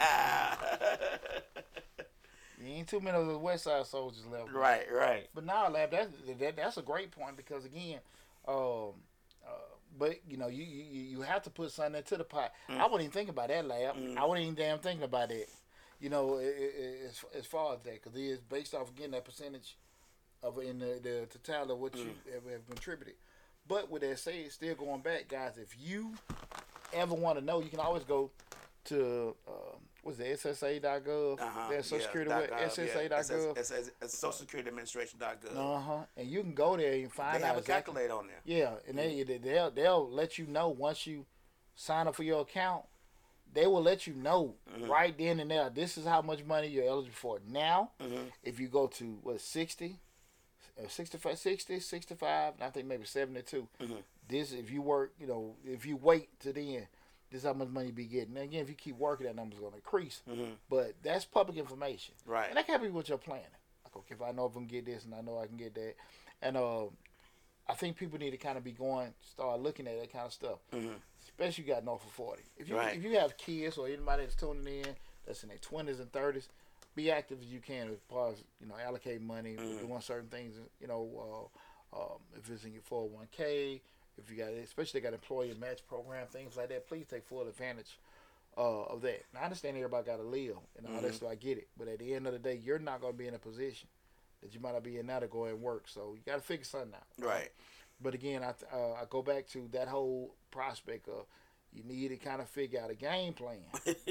You ain't too many of the West Side Soldiers left." man. right, right. But now, lab, that's that, that's a great point because again, um, uh, but you know, you, you you have to put something into the pot. Mm. I wouldn't even think about that, lab. Mm. I wouldn't even damn think about that. You know, it, it, as as far as that, because it is based off again that percentage of in the the totality of what you Mm. have, have contributed. But with that said, still going back, guys, if you ever want to know, you can always go to um, what's it, S S A dot gov. Uh-huh. That's Social yeah, Security dot web, gov, S S A dot gov. yeah. S S A, Social Security Administration dot gov. Uh huh. And you can go there and find They out have a exactly. calculator on there. Yeah, and they they- they'll they'll let you know once you sign up for your account. They will let you know Mhm. right then and there. This is how much money you're eligible for. Now, Mm-hmm. if you go to what sixty, uh, sixty-five, sixty, sixty-five, and I think maybe seventy-two. Mhm. This if you work, you know, if you wait to the end, this is how much money you be getting. Now again, if you keep working, that number's gonna increase. Mm-hmm. But that's public information. Right. And that can't be what you're planning. Like, okay, if I know if I can get this and I know I can get that. And uh, I think people need to kind of be going, start looking at that kind of stuff. Mm-hmm. Especially you got north of forty. If you Right. if you have kids or anybody that's tuning in that's in their twenties and thirties, be active as you can as far as, you know, allocate money, Mhm. doing certain things, you know, uh, um, if it's in your four oh one k, if you got, especially they got employee match program, things like that, please take full advantage uh, of that. Now, I understand everybody got to live and all that Mhm. stuff. I get it. But at the end of the day, you're not going to be in a position that you might not be in now to go and work. So you got to figure something out. Right. But again, I, uh, I go back to that whole prospect of you need to kind of figure out a game plan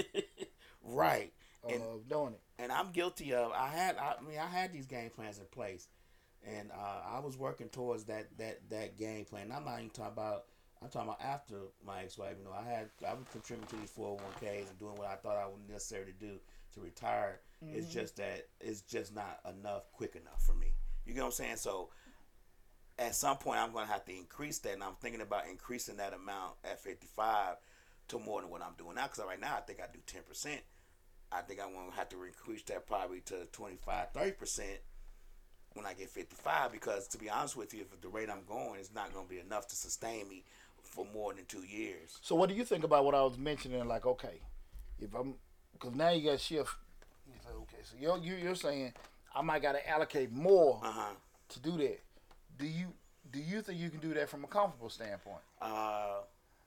right. of And- doing it. And I'm guilty of. I had. I, I mean, I had these game plans in place, and uh, I was working towards that that that game plan. I'm not even talking about. I'm talking about after my ex-wife. You know, I had. I was contributing to these four oh one k's and doing what I thought I was necessary to do to retire. It's Mhm. just that it's just not enough, quick enough for me. You get what I'm saying? So at some point, I'm going to have to increase that, and I'm thinking about increasing that amount at fifty-five to more than what I'm doing now. Because right now, I think I do ten percent. I think I'm going to have to increase that probably to twenty-five, thirty percent when I get fifty-five, because to be honest with you, if the rate I'm going is not going to be enough to sustain me for more than two years. So what do you think about what I was mentioning? Like, okay, if I'm, because now you got to shift. You say, okay, so you're, you- you're saying I might got to allocate more Uh-huh. to do that. Do you do you think you can do that from a comfortable standpoint? Uh,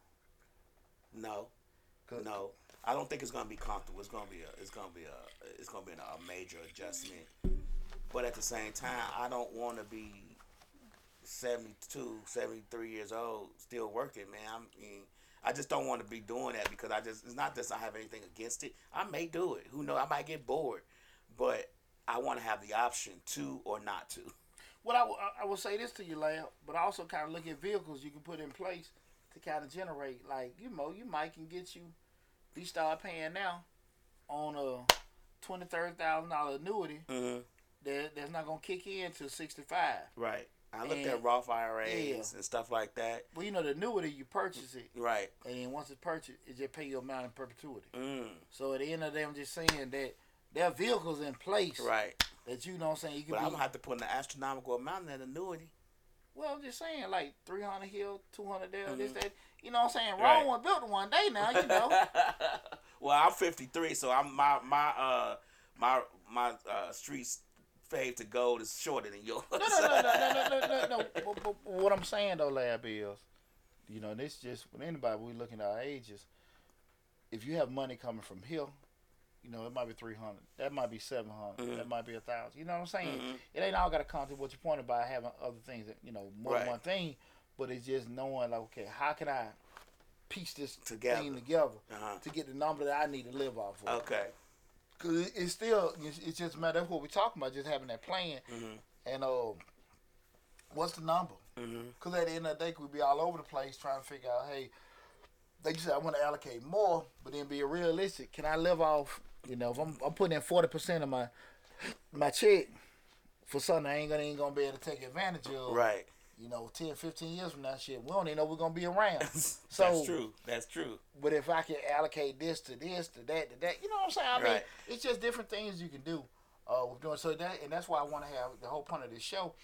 no. 'Cause- No. I don't think it's going to be comfortable. It's going to be a, it's going to be a, it's going to be a major adjustment. But at the same time, I don't want to be seventy-two, seventy-three years old still working, man. I mean, I just don't want to be doing that because I just, it's not that I have anything against it. I may do it. Who knows? I might get bored. But I want to have the option to or not to. Well, I, w- I will say this to you, Lamb, but I also kind of look at vehicles you can put in place to kind of generate, like, you know, you might can get you, if you start paying now on a twenty, thirty thousand dollar annuity, Mm-hmm. that that's not gonna kick in till sixty five. Right. I looked And- at Roth I R As Yeah. and stuff like that. Well, you know, the annuity, you purchase it, Right. and then once it's purchased, it just pay you amount in perpetuity. Mm. So at the end of the day, I'm just saying that there are vehicles in place Right. that you know what I'm saying you can But be. I'm gonna have to put an astronomical amount in that annuity. Well, I'm just saying, like three hundred here, two hundred there, this, Mhm. that. You know what I'm saying? Right. Rome was built in one day now, you know. Well, I'm fifty-three, so I'm my my uh my my uh streets fade to gold is shorter than yours. No, no, no, no, no, no, no, no. But, but what I'm saying though, Lab, is, you know, this just with anybody, we looking at our ages. If you have money coming from here, you know, it might be three hundred. That might be seven hundred. Mhm. That might be a thousand. You know what I'm saying? Mhm. It ain't all got to come to what you pointed by having other things, that, you know, more Right. than one thing. But it's just knowing, like, okay, how can I piece this Together. thing together Uh-huh. to get the number that I need to live off of? Okay. Cause it, it's still, it's, it's just a matter of what we're talking about, just having that plan. Mhm. And uh, what's the number? Mhm. Because at the end of the day, we be all over the place trying to figure out, hey, they just say I want to allocate more, but then be realistic. Can I live off? You know, if I'm, I'm putting in forty percent of my my check for something I ain't gonna ain't gonna be able to take advantage of. Right. You know, ten, fifteen years from now, shit, we don't even know we're gonna be around. So, That's true. That's true. but if I can allocate this to this to that to that, you know what I'm saying? I mean, Right. it's just different things you can do. Uh, with doing so that, and that's why I want to have the whole point of this show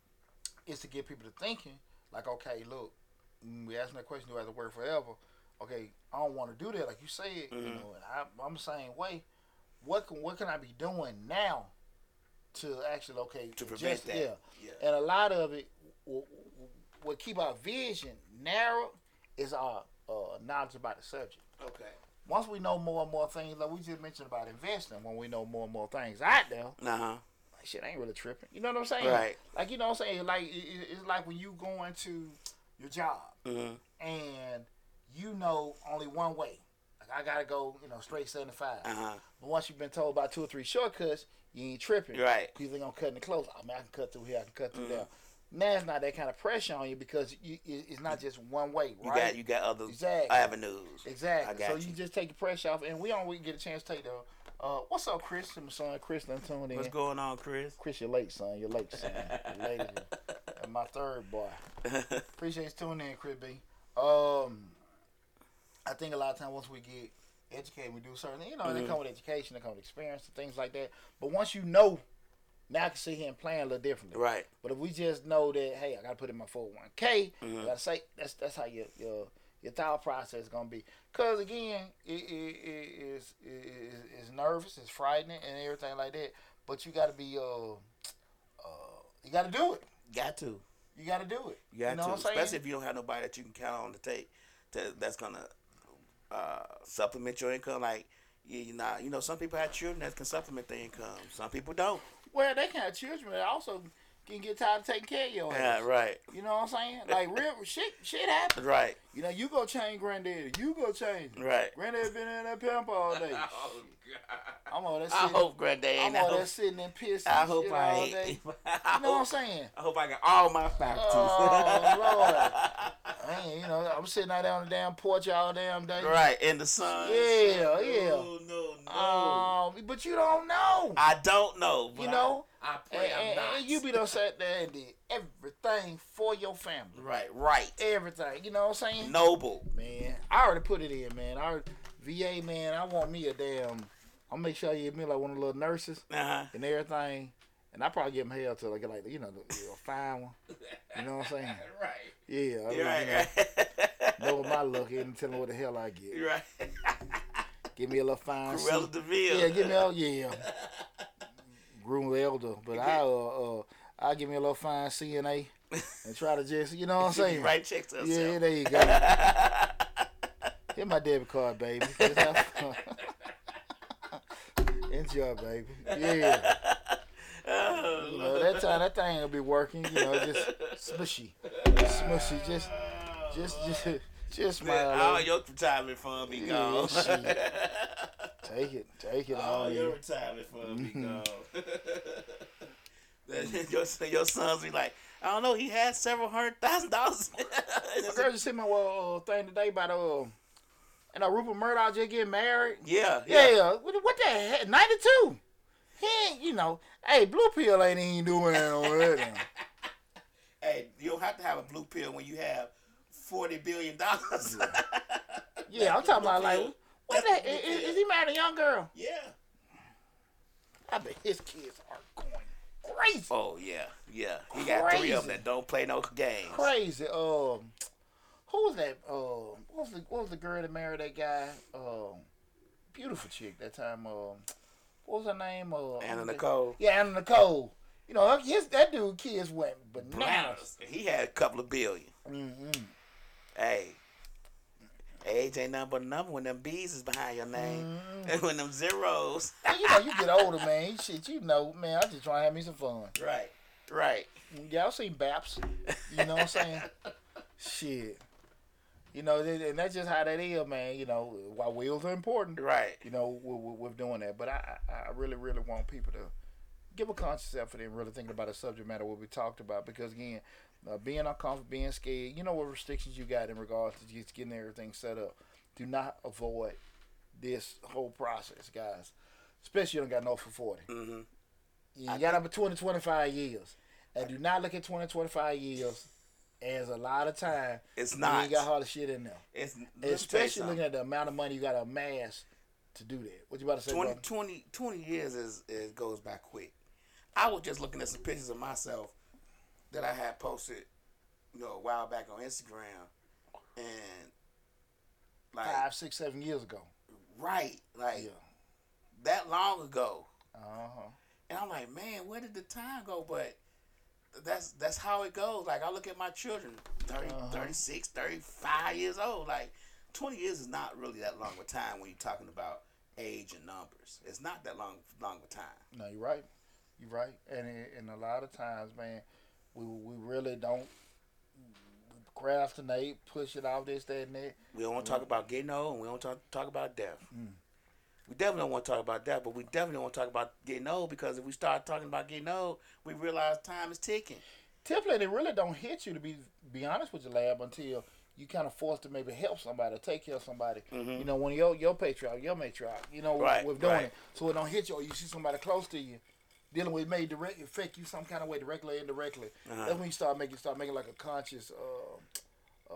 is to get people to thinking. Like, okay, look, mm, we asking that question, do I have to work forever? Okay, I don't want to do that, like you said. You Mhm. know, and I, I'm the same way. What can what can I be doing now to actually okay To prevent just, that. Yeah, Yeah. and a lot of it, w- w- what keep our vision narrow is our uh, knowledge about the subject. Okay. Once we know more and more things, like we just mentioned about investing, when we know more and more things out there, Uh huh. like, shit ain't really tripping. You know what I'm saying? Right. Like, you know what I'm saying? Like, it, it- it's like when you go into your job Mhm. and you know only one way. Like, I gotta go, you know, straight seventy-five. Uh huh. But once you've been told about two or three shortcuts, you ain't tripping. Right. Because they're gonna cut in the close. I mean, I can cut through here, I can cut through Mhm. there. Now it's not that kind of pressure on you because you, it- it's not just one way, You right? got you got other Exactly. avenues. Exactly. I got so you. you just take the pressure off, and we don't we get a chance to take the. Uh, what's up, Chris? My son, Chris, done tuned in. What's going on, Chris? Chris, you're late, son. You're late, son. You're late. And my third boy. Appreciate you tuning in, Chris B. Um, I think a lot of times once we get educated, we do certain things. You know, they Mhm. come with education, they come with experience, and things like that. But once you know, now I can sit here and plan a little differently. Right. But if we just know that, hey, I got to put in my four oh one k, Mhm. you got to say, that's that's how your your your thought process is going to be. Because, again, it, it, it is is is nervous, it's frightening, and everything like that. But you got to be, uh, uh, you got to do it. Got to. You got to do it. You got you know to. what I'm saying? Especially if you don't have nobody that you can count on to take to that's gonna uh, supplement your income. Like you, you know, you know, some people have children that can supplement their income. Some people don't. Well, they can have children, but they also can get tired of taking care of your Yeah. ass. Right. You know what I'm saying? Like, real shit, shit happens. Right. You know, you go change granddaddy. You go change. him. Right. Granddaddy been in that pimp all day. Oh God. I'm over there I sitting, hope granddad. I'm I over there hope, sitting and pissing I and hope shit I all ain't. day. I You know what I'm hope, saying? I hope I got all my faculties. Oh, Lord. Man, you know, I'm sitting out there on the damn porch all damn day. Right, in the sun. Yeah, yeah. No, no, no. Um, but you don't know. I don't know. But You know? I, I And, pray I'm and- not. and you be done sat there and did everything for your family. right, right. Everything. You know what I'm saying? Noble. Man, I already put it in, man. I already, V A, man, I want me a damn, I'll make sure I get me like one of the little nurses Uh huh. and everything. And I probably give them hell till I get like, you know, the, the fine one. You know what I'm saying? Right. Yeah. I You're mean, right. you know, Right. know what my luck is and tell them what the hell I get. You're right. Give me a little fine Cruella seat. DeVille. Yeah, give me a, yeah. Groom elder. But I, uh, uh, I'll give me a little fine C N A and try to just, you know what I'm saying? Right checks to Yeah, herself. there you go. Here's my debit card, baby. Just have fun. Enjoy, baby. Yeah. Oh, You know, that time that thing will be working, you know, just smushy. Smushy. Just just just just smile. all lady. your retirement fund be Yeah, gone. shit. Take it. Take it all all your you. retirement fund be Mhm. gone. Then your, your sons be like, I don't know, he had several hundred thousand dollars. My girl just sent me a uh, thing today about uh you know, Rupert Murdoch just getting married. Yeah, Yeah, yeah. what, what the heck? ninety-two. He ain't, you know, hey, Blue Pill ain't even doing that over there now. Hey, you don't have to have a blue pill when you have forty billion dollars. Yeah, yeah I'm talking about like, what the, is, is he married a young girl? Yeah. I bet his kids are going crazy. Oh yeah, yeah. He got crazy. Three of them that don't play no games. Crazy. Um, who was that? Um, what was the what was the girl that married that guy? Um, beautiful chick that time. Um, what was her name? Uh, Anna Nicole. Yeah, Anna Nicole. You know, his that dude kids went bananas. He had a couple of billion. Mm-hmm. Hey, age ain't nothing but a number when them B's is behind your name. Mm-hmm. And when them zeros. Well, you know, you get older, man. Shit, you know, man. I just trying to have me some fun. Right, right. Y'all seen Baps? You know what I'm saying? Shit. You know, and that's just how that is, man. You know, while wheels are important, right? You know, we're, we're doing that. But I, I really, really want people to give a conscious effort in really thinking about the subject matter what we talked about, because again, uh, being uncomfortable, being scared, you know what restrictions you got in regards to just getting everything set up. Do not avoid this whole process, guys. Especially you don't got no for forty. Mm-hmm. You I got up to twenty, twenty-five years, and do not look at twenty, twenty-five years as a lot of time. It's not. You ain't got all the shit in there. It's especially looking at the amount of money you got to amass to do that. What you about to say, twenty, twenty, twenty years is it goes by quick. I was just looking at some pictures of myself that I had posted, you know, a while back on Instagram, and like five, six, seven years ago. Right, like yeah. that long ago. Uh huh. And I'm like, man, where did the time go? But that's that's how it goes. Like I look at my children, thirty, uh-huh. thirty-six, thirty-five years old. Like twenty years is not really that long of a time when you're talking about age and numbers. It's not that long long of a time. No, you're right. You're right. And and a lot of times, man, we we really don't procrastinate, push it off, this, that, and that. We don't want to talk about getting old, and we don't talk talk about death. Mm. We definitely don't want to talk about that, but we definitely don't want to talk about getting old, because if we start talking about getting old, we realize time is ticking. Typically, it really don't hit you, to be be honest with your lab, until you kind of forced to maybe help somebody, or take care of somebody. Mm-hmm. You know, when your your patriarch, your matriarch, you know, right, with doing right. it, so it don't hit you, or you see somebody close to you dealing with it may direct affect you some kind of way, directly or indirectly. Uh-huh. That's when you start making start making like a conscious uh, uh,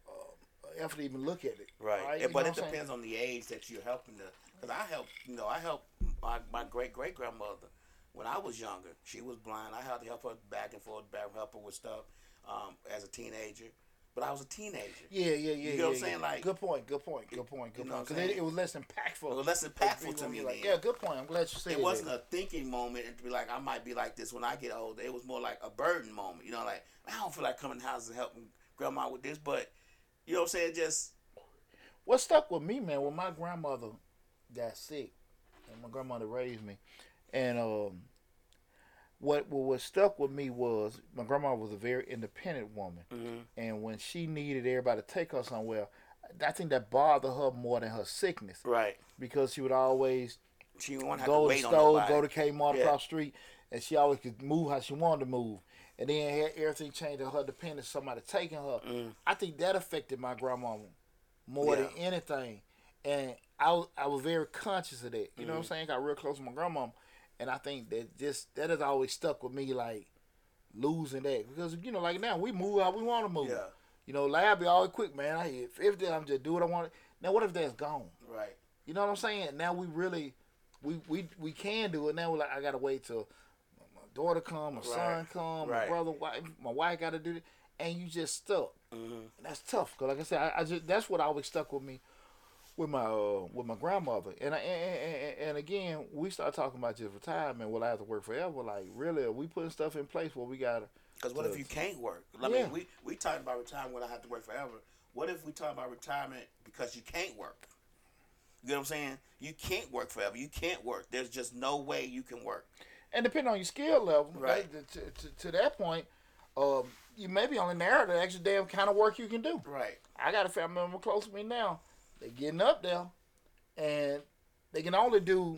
uh, effort to even look at it. Right, right? Yeah, but it depends on the age that you're helping the. Because I helped, you know, I helped my, my great great grandmother when I was younger. She was blind. I had to help her back and forth, back help her with stuff um, as a teenager. But I was a teenager. Yeah, yeah, yeah. You know yeah, what I'm yeah. saying? Like, good point, good point, good point, good you know point. Because it, it was less impactful. It was less impactful to me. Like, yeah, good point. I'm glad you said it. It wasn't a thinking moment and to be like, I might be like this when I get older. It was more like a burden moment. You know, like, I don't feel like coming to the house and helping grandma with this, but you know what I'm saying? Just. What stuck with me, man, when my grandmother got sick, and my grandmother raised me, and um, what what stuck with me was my grandma was a very independent woman, mm-hmm. and when she needed everybody to take her somewhere, I think that bothered her more than her sickness. Right. Because she would always she go to, to the stove, go to Kmart yeah. across the street, and she always could move how she wanted to move. And then everything changed to her dependence somebody taking her. Mm. I think that affected my grandmama more yeah. than anything. And I was, I was very conscious of that. You mm-hmm. know what I'm saying? Got real close to my grandma. And I think that just that has always stuck with me, like losing that. Because, you know, like now, we move how we want to move. Yeah. You know, lab be always quick, man. I hit fifty, I'm just do what I want. Now, what if that's gone? Right. You know what I'm saying? Now we really, we we, we can do it. Now we're like, I got to wait till my daughter come, my right. son come, right. my brother, wife, my wife got to do it. And you just stuck. Mm-hmm. And that's tough. Because like I said, I, I just that's what always stuck with me. With my uh, with my grandmother, and, I, and, and and again, we start talking about just retirement. Will I have to work forever? Like, really, are we putting stuff in place where we gotta? Because what to, if you can't work? I yeah. mean, we we talking about retirement when I have to work forever. What if we talk about retirement because you can't work? You know what I'm saying? You can't work forever. You can't work. There's just no way you can work. And depending on your skill level, right? right to, to, to that point, um, you may be only narrow the actual damn kind of work you can do. Right. I got a family member close to me now. They getting up there, and they can only do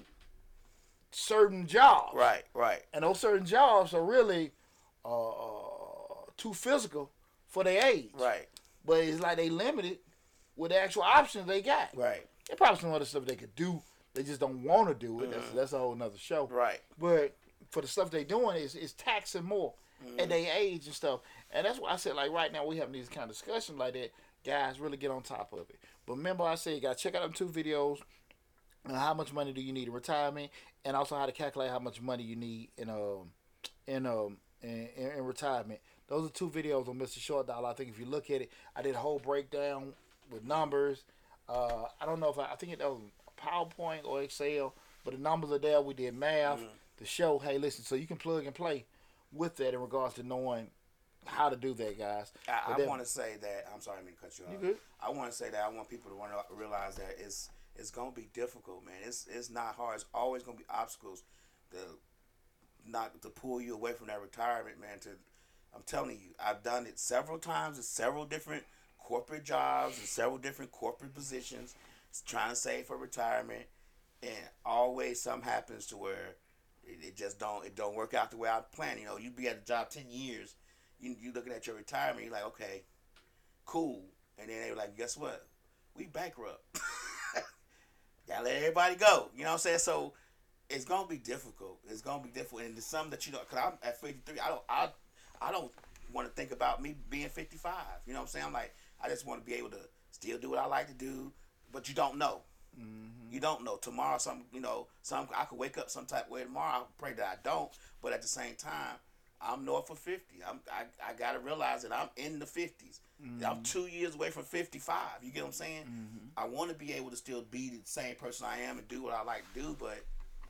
certain jobs. Right, right. And those certain jobs are really uh, too physical for their age. Right. But it's like they limited with the actual options they got. Right. There's probably some other stuff they could do. They just don't want to do it. Mm-hmm. That's that's a whole nother show. Right. But for the stuff they doing, it's, it's taxing more. Mm-hmm. at their age and stuff. And that's why I said, like, right now we having these kind of discussions like that. Guys, really get on top of it. But remember, I said you got to check out them two videos. And how much money do you need in retirement, and also how to calculate how much money you need in um in um in, in, in retirement. Those are two videos on Mister Short Dollar. I think if you look at it, I did a whole breakdown with numbers. Uh, I don't know if I, I think it was PowerPoint or Excel, but the numbers are there. We did math Mm-hmm. to show. Hey, listen, so you can plug and play with that in regards to knowing how to do that, guys. I, But I that- want to say that I'm sorry, I didn't cut you off. You good? I want to say that I want people to want to realize that it's it's gonna be difficult, man. It's it's not hard. It's always gonna be obstacles to not to pull you away from that retirement, man. To I'm telling you, I've done it several times in several different corporate jobs and several different corporate positions, trying to save for retirement, and always something happens to where it, it just don't it don't work out the way I planned. You know, you be at the job ten years, you you looking at your retirement, you're like, okay, cool, and then they were like, guess what? We bankrupt. Gotta let everybody go. You know what I'm saying? So it's gonna be difficult. It's gonna be difficult, and it's something that you don't. Cause I'm at fifty-three. I don't. I I don't want to think about me being fifty-five. You know what I'm saying? I'm like, I just want to be able to still do what I like to do. But you don't know. Mm-hmm. You don't know. Tomorrow, some you know, some I could wake up some type of way tomorrow. I pray that I don't. But at the same time, I'm north of fifty. I'm I, I gotta realize that I'm in the fifties. Mm-hmm. I'm two years away from fifty-five. You get what I'm saying? Mm-hmm. I want to be able to still be the same person I am and do what I like to do, but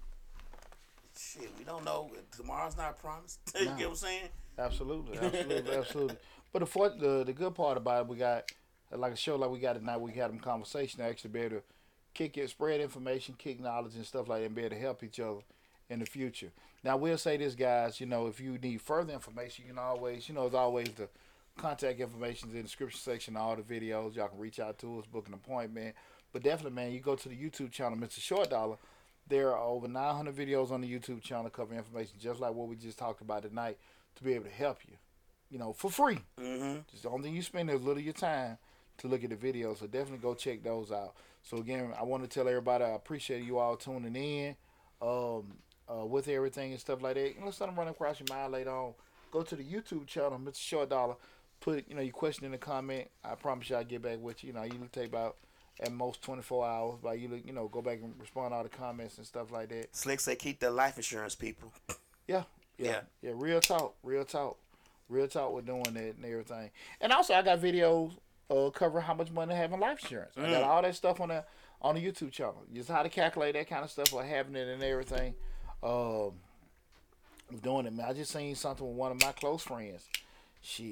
shit, we don't know. Tomorrow's not promised. You No. get what I'm saying? Absolutely, absolutely, absolutely. But the, for, the the good part about it, we got like a show like we got tonight. We had them conversation to actually be able to kick it, spread information, kick knowledge and stuff like that, and be able to help each other in the future. Now we'll say this, guys. You know, if you need further information, you can always, you know, as always, the contact information is in the description section of all the videos. Y'all can reach out to us, book an appointment. But definitely, man, you go to the YouTube channel, Mister Short Dollar. There are over nine hundred videos on the YouTube channel covering information just like what we just talked about tonight to be able to help you, you know, for free. Mm-hmm. Just the only thing you spend is a little of your time to look at the videos. So definitely go check those out. So again, I want to tell everybody I appreciate you all tuning in um, uh, with everything and stuff like that. Unless something run across your mind later on, go to the YouTube channel, Mister Short Dollar. Put you know your question in the comment. I promise you I'll get back with you. You know, you take about at most twenty-four hours. But you you know go back and respond to all the comments and stuff like that. Slick say keep their life insurance, people. Yeah, yeah, Yeah. yeah. Real talk, real talk, real talk. We're doing that and everything. And also, I got videos uh, covering how much money to have in life insurance. I got Mm. all that stuff on the on the YouTube channel. Just how to calculate that kind of stuff or having it and everything. Um, I'm doing it, man. I just seen something with one of my close friends. Shit,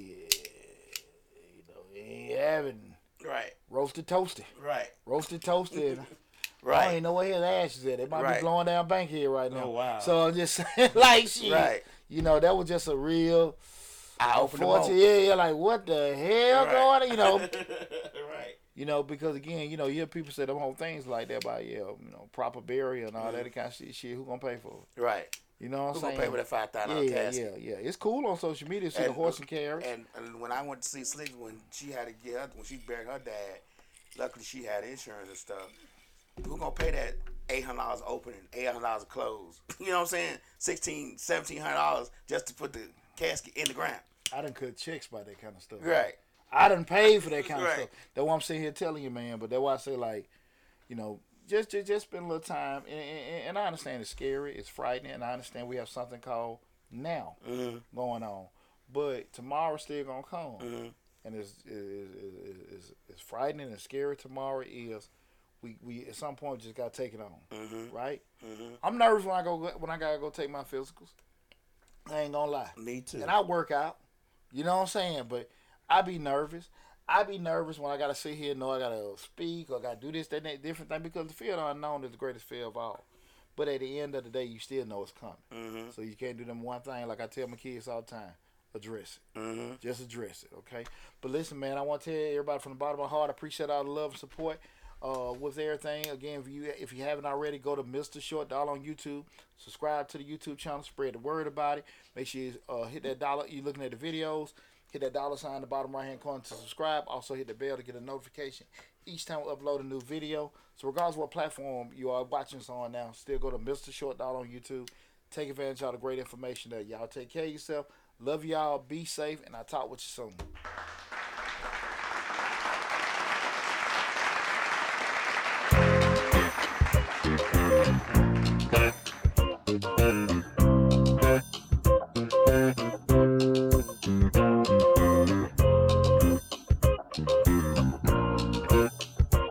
you know, he ain't having Right, roasted toasted, right, roasted toasted. I right, ain't know where his ashes at. They might Right. be blowing down Bankhead right now. Oh, wow. So I'm just saying, like, shit. right. You know, that was just a real I opened them fortune. up. Yeah, yeah, like, what the hell Right. going on? You know, Right. you know, because again, you know, you hear people say them whole things like that about, yeah, you know, proper burial and all Mhm. that kind of shit. Shit, who gonna pay for it? Right. You know what Who I'm gonna saying? pay for that five thousand yeah, dollar yeah, casket? yeah, yeah. It's cool on social media to see the And- horse and carriage. And, and when I went to see Slick, when she had to get her, when she buried her dad, luckily she had insurance and stuff. Who gonna pay that eight hundred dollars opening, eight hundred dollars close? You know what I'm saying? Sixteen, seventeen hundred dollars just to put the casket in the ground. I done cut checks by that kind of stuff. Right. I done paid for that kind of Right. stuff. That's why I'm sitting here telling you, man. But that's why I say, like, you know, just just, just spend a little time. And, and, and I understand it's scary, it's frightening, and I understand we have something called now Mm-hmm. going on. But tomorrow's still gonna come, Mm-hmm. and it's it's, it's it's frightening and scary. Tomorrow is. We, we at some point just gotta take it on, Mm-hmm. right? Mm-hmm. I'm nervous when I go when I gotta go take my physicals. I ain't gonna lie. Me too. And I work out. You know what I'm saying? But I be nervous. I be nervous when I gotta sit here and know I gotta speak or gotta do this, that, and that different thing because the fear of the unknown is the greatest fear of all. But at the end of the day, you still know it's coming. Mm-hmm. So you can't do them one thing like I tell my kids all the time. Address it. Mm-hmm. Just address it, okay? But listen, man, I want to tell everybody from the bottom of my heart, I appreciate all the love and support uh, with everything. Again, if you if you haven't already, go to Mister Short Dollar on YouTube. Subscribe to the YouTube channel. Spread the word about it. Make sure you uh, hit that dollar. You're looking at the videos. Hit that dollar sign in the bottom right hand corner to subscribe. Also hit the bell to get a notification each time we upload a new video. So regardless of what platform you are watching us on now, still go to Mister Short Dollar on YouTube. Take advantage of all the great information there. Y'all take care of yourself. Love y'all. Be safe, and I'll talk with you soon.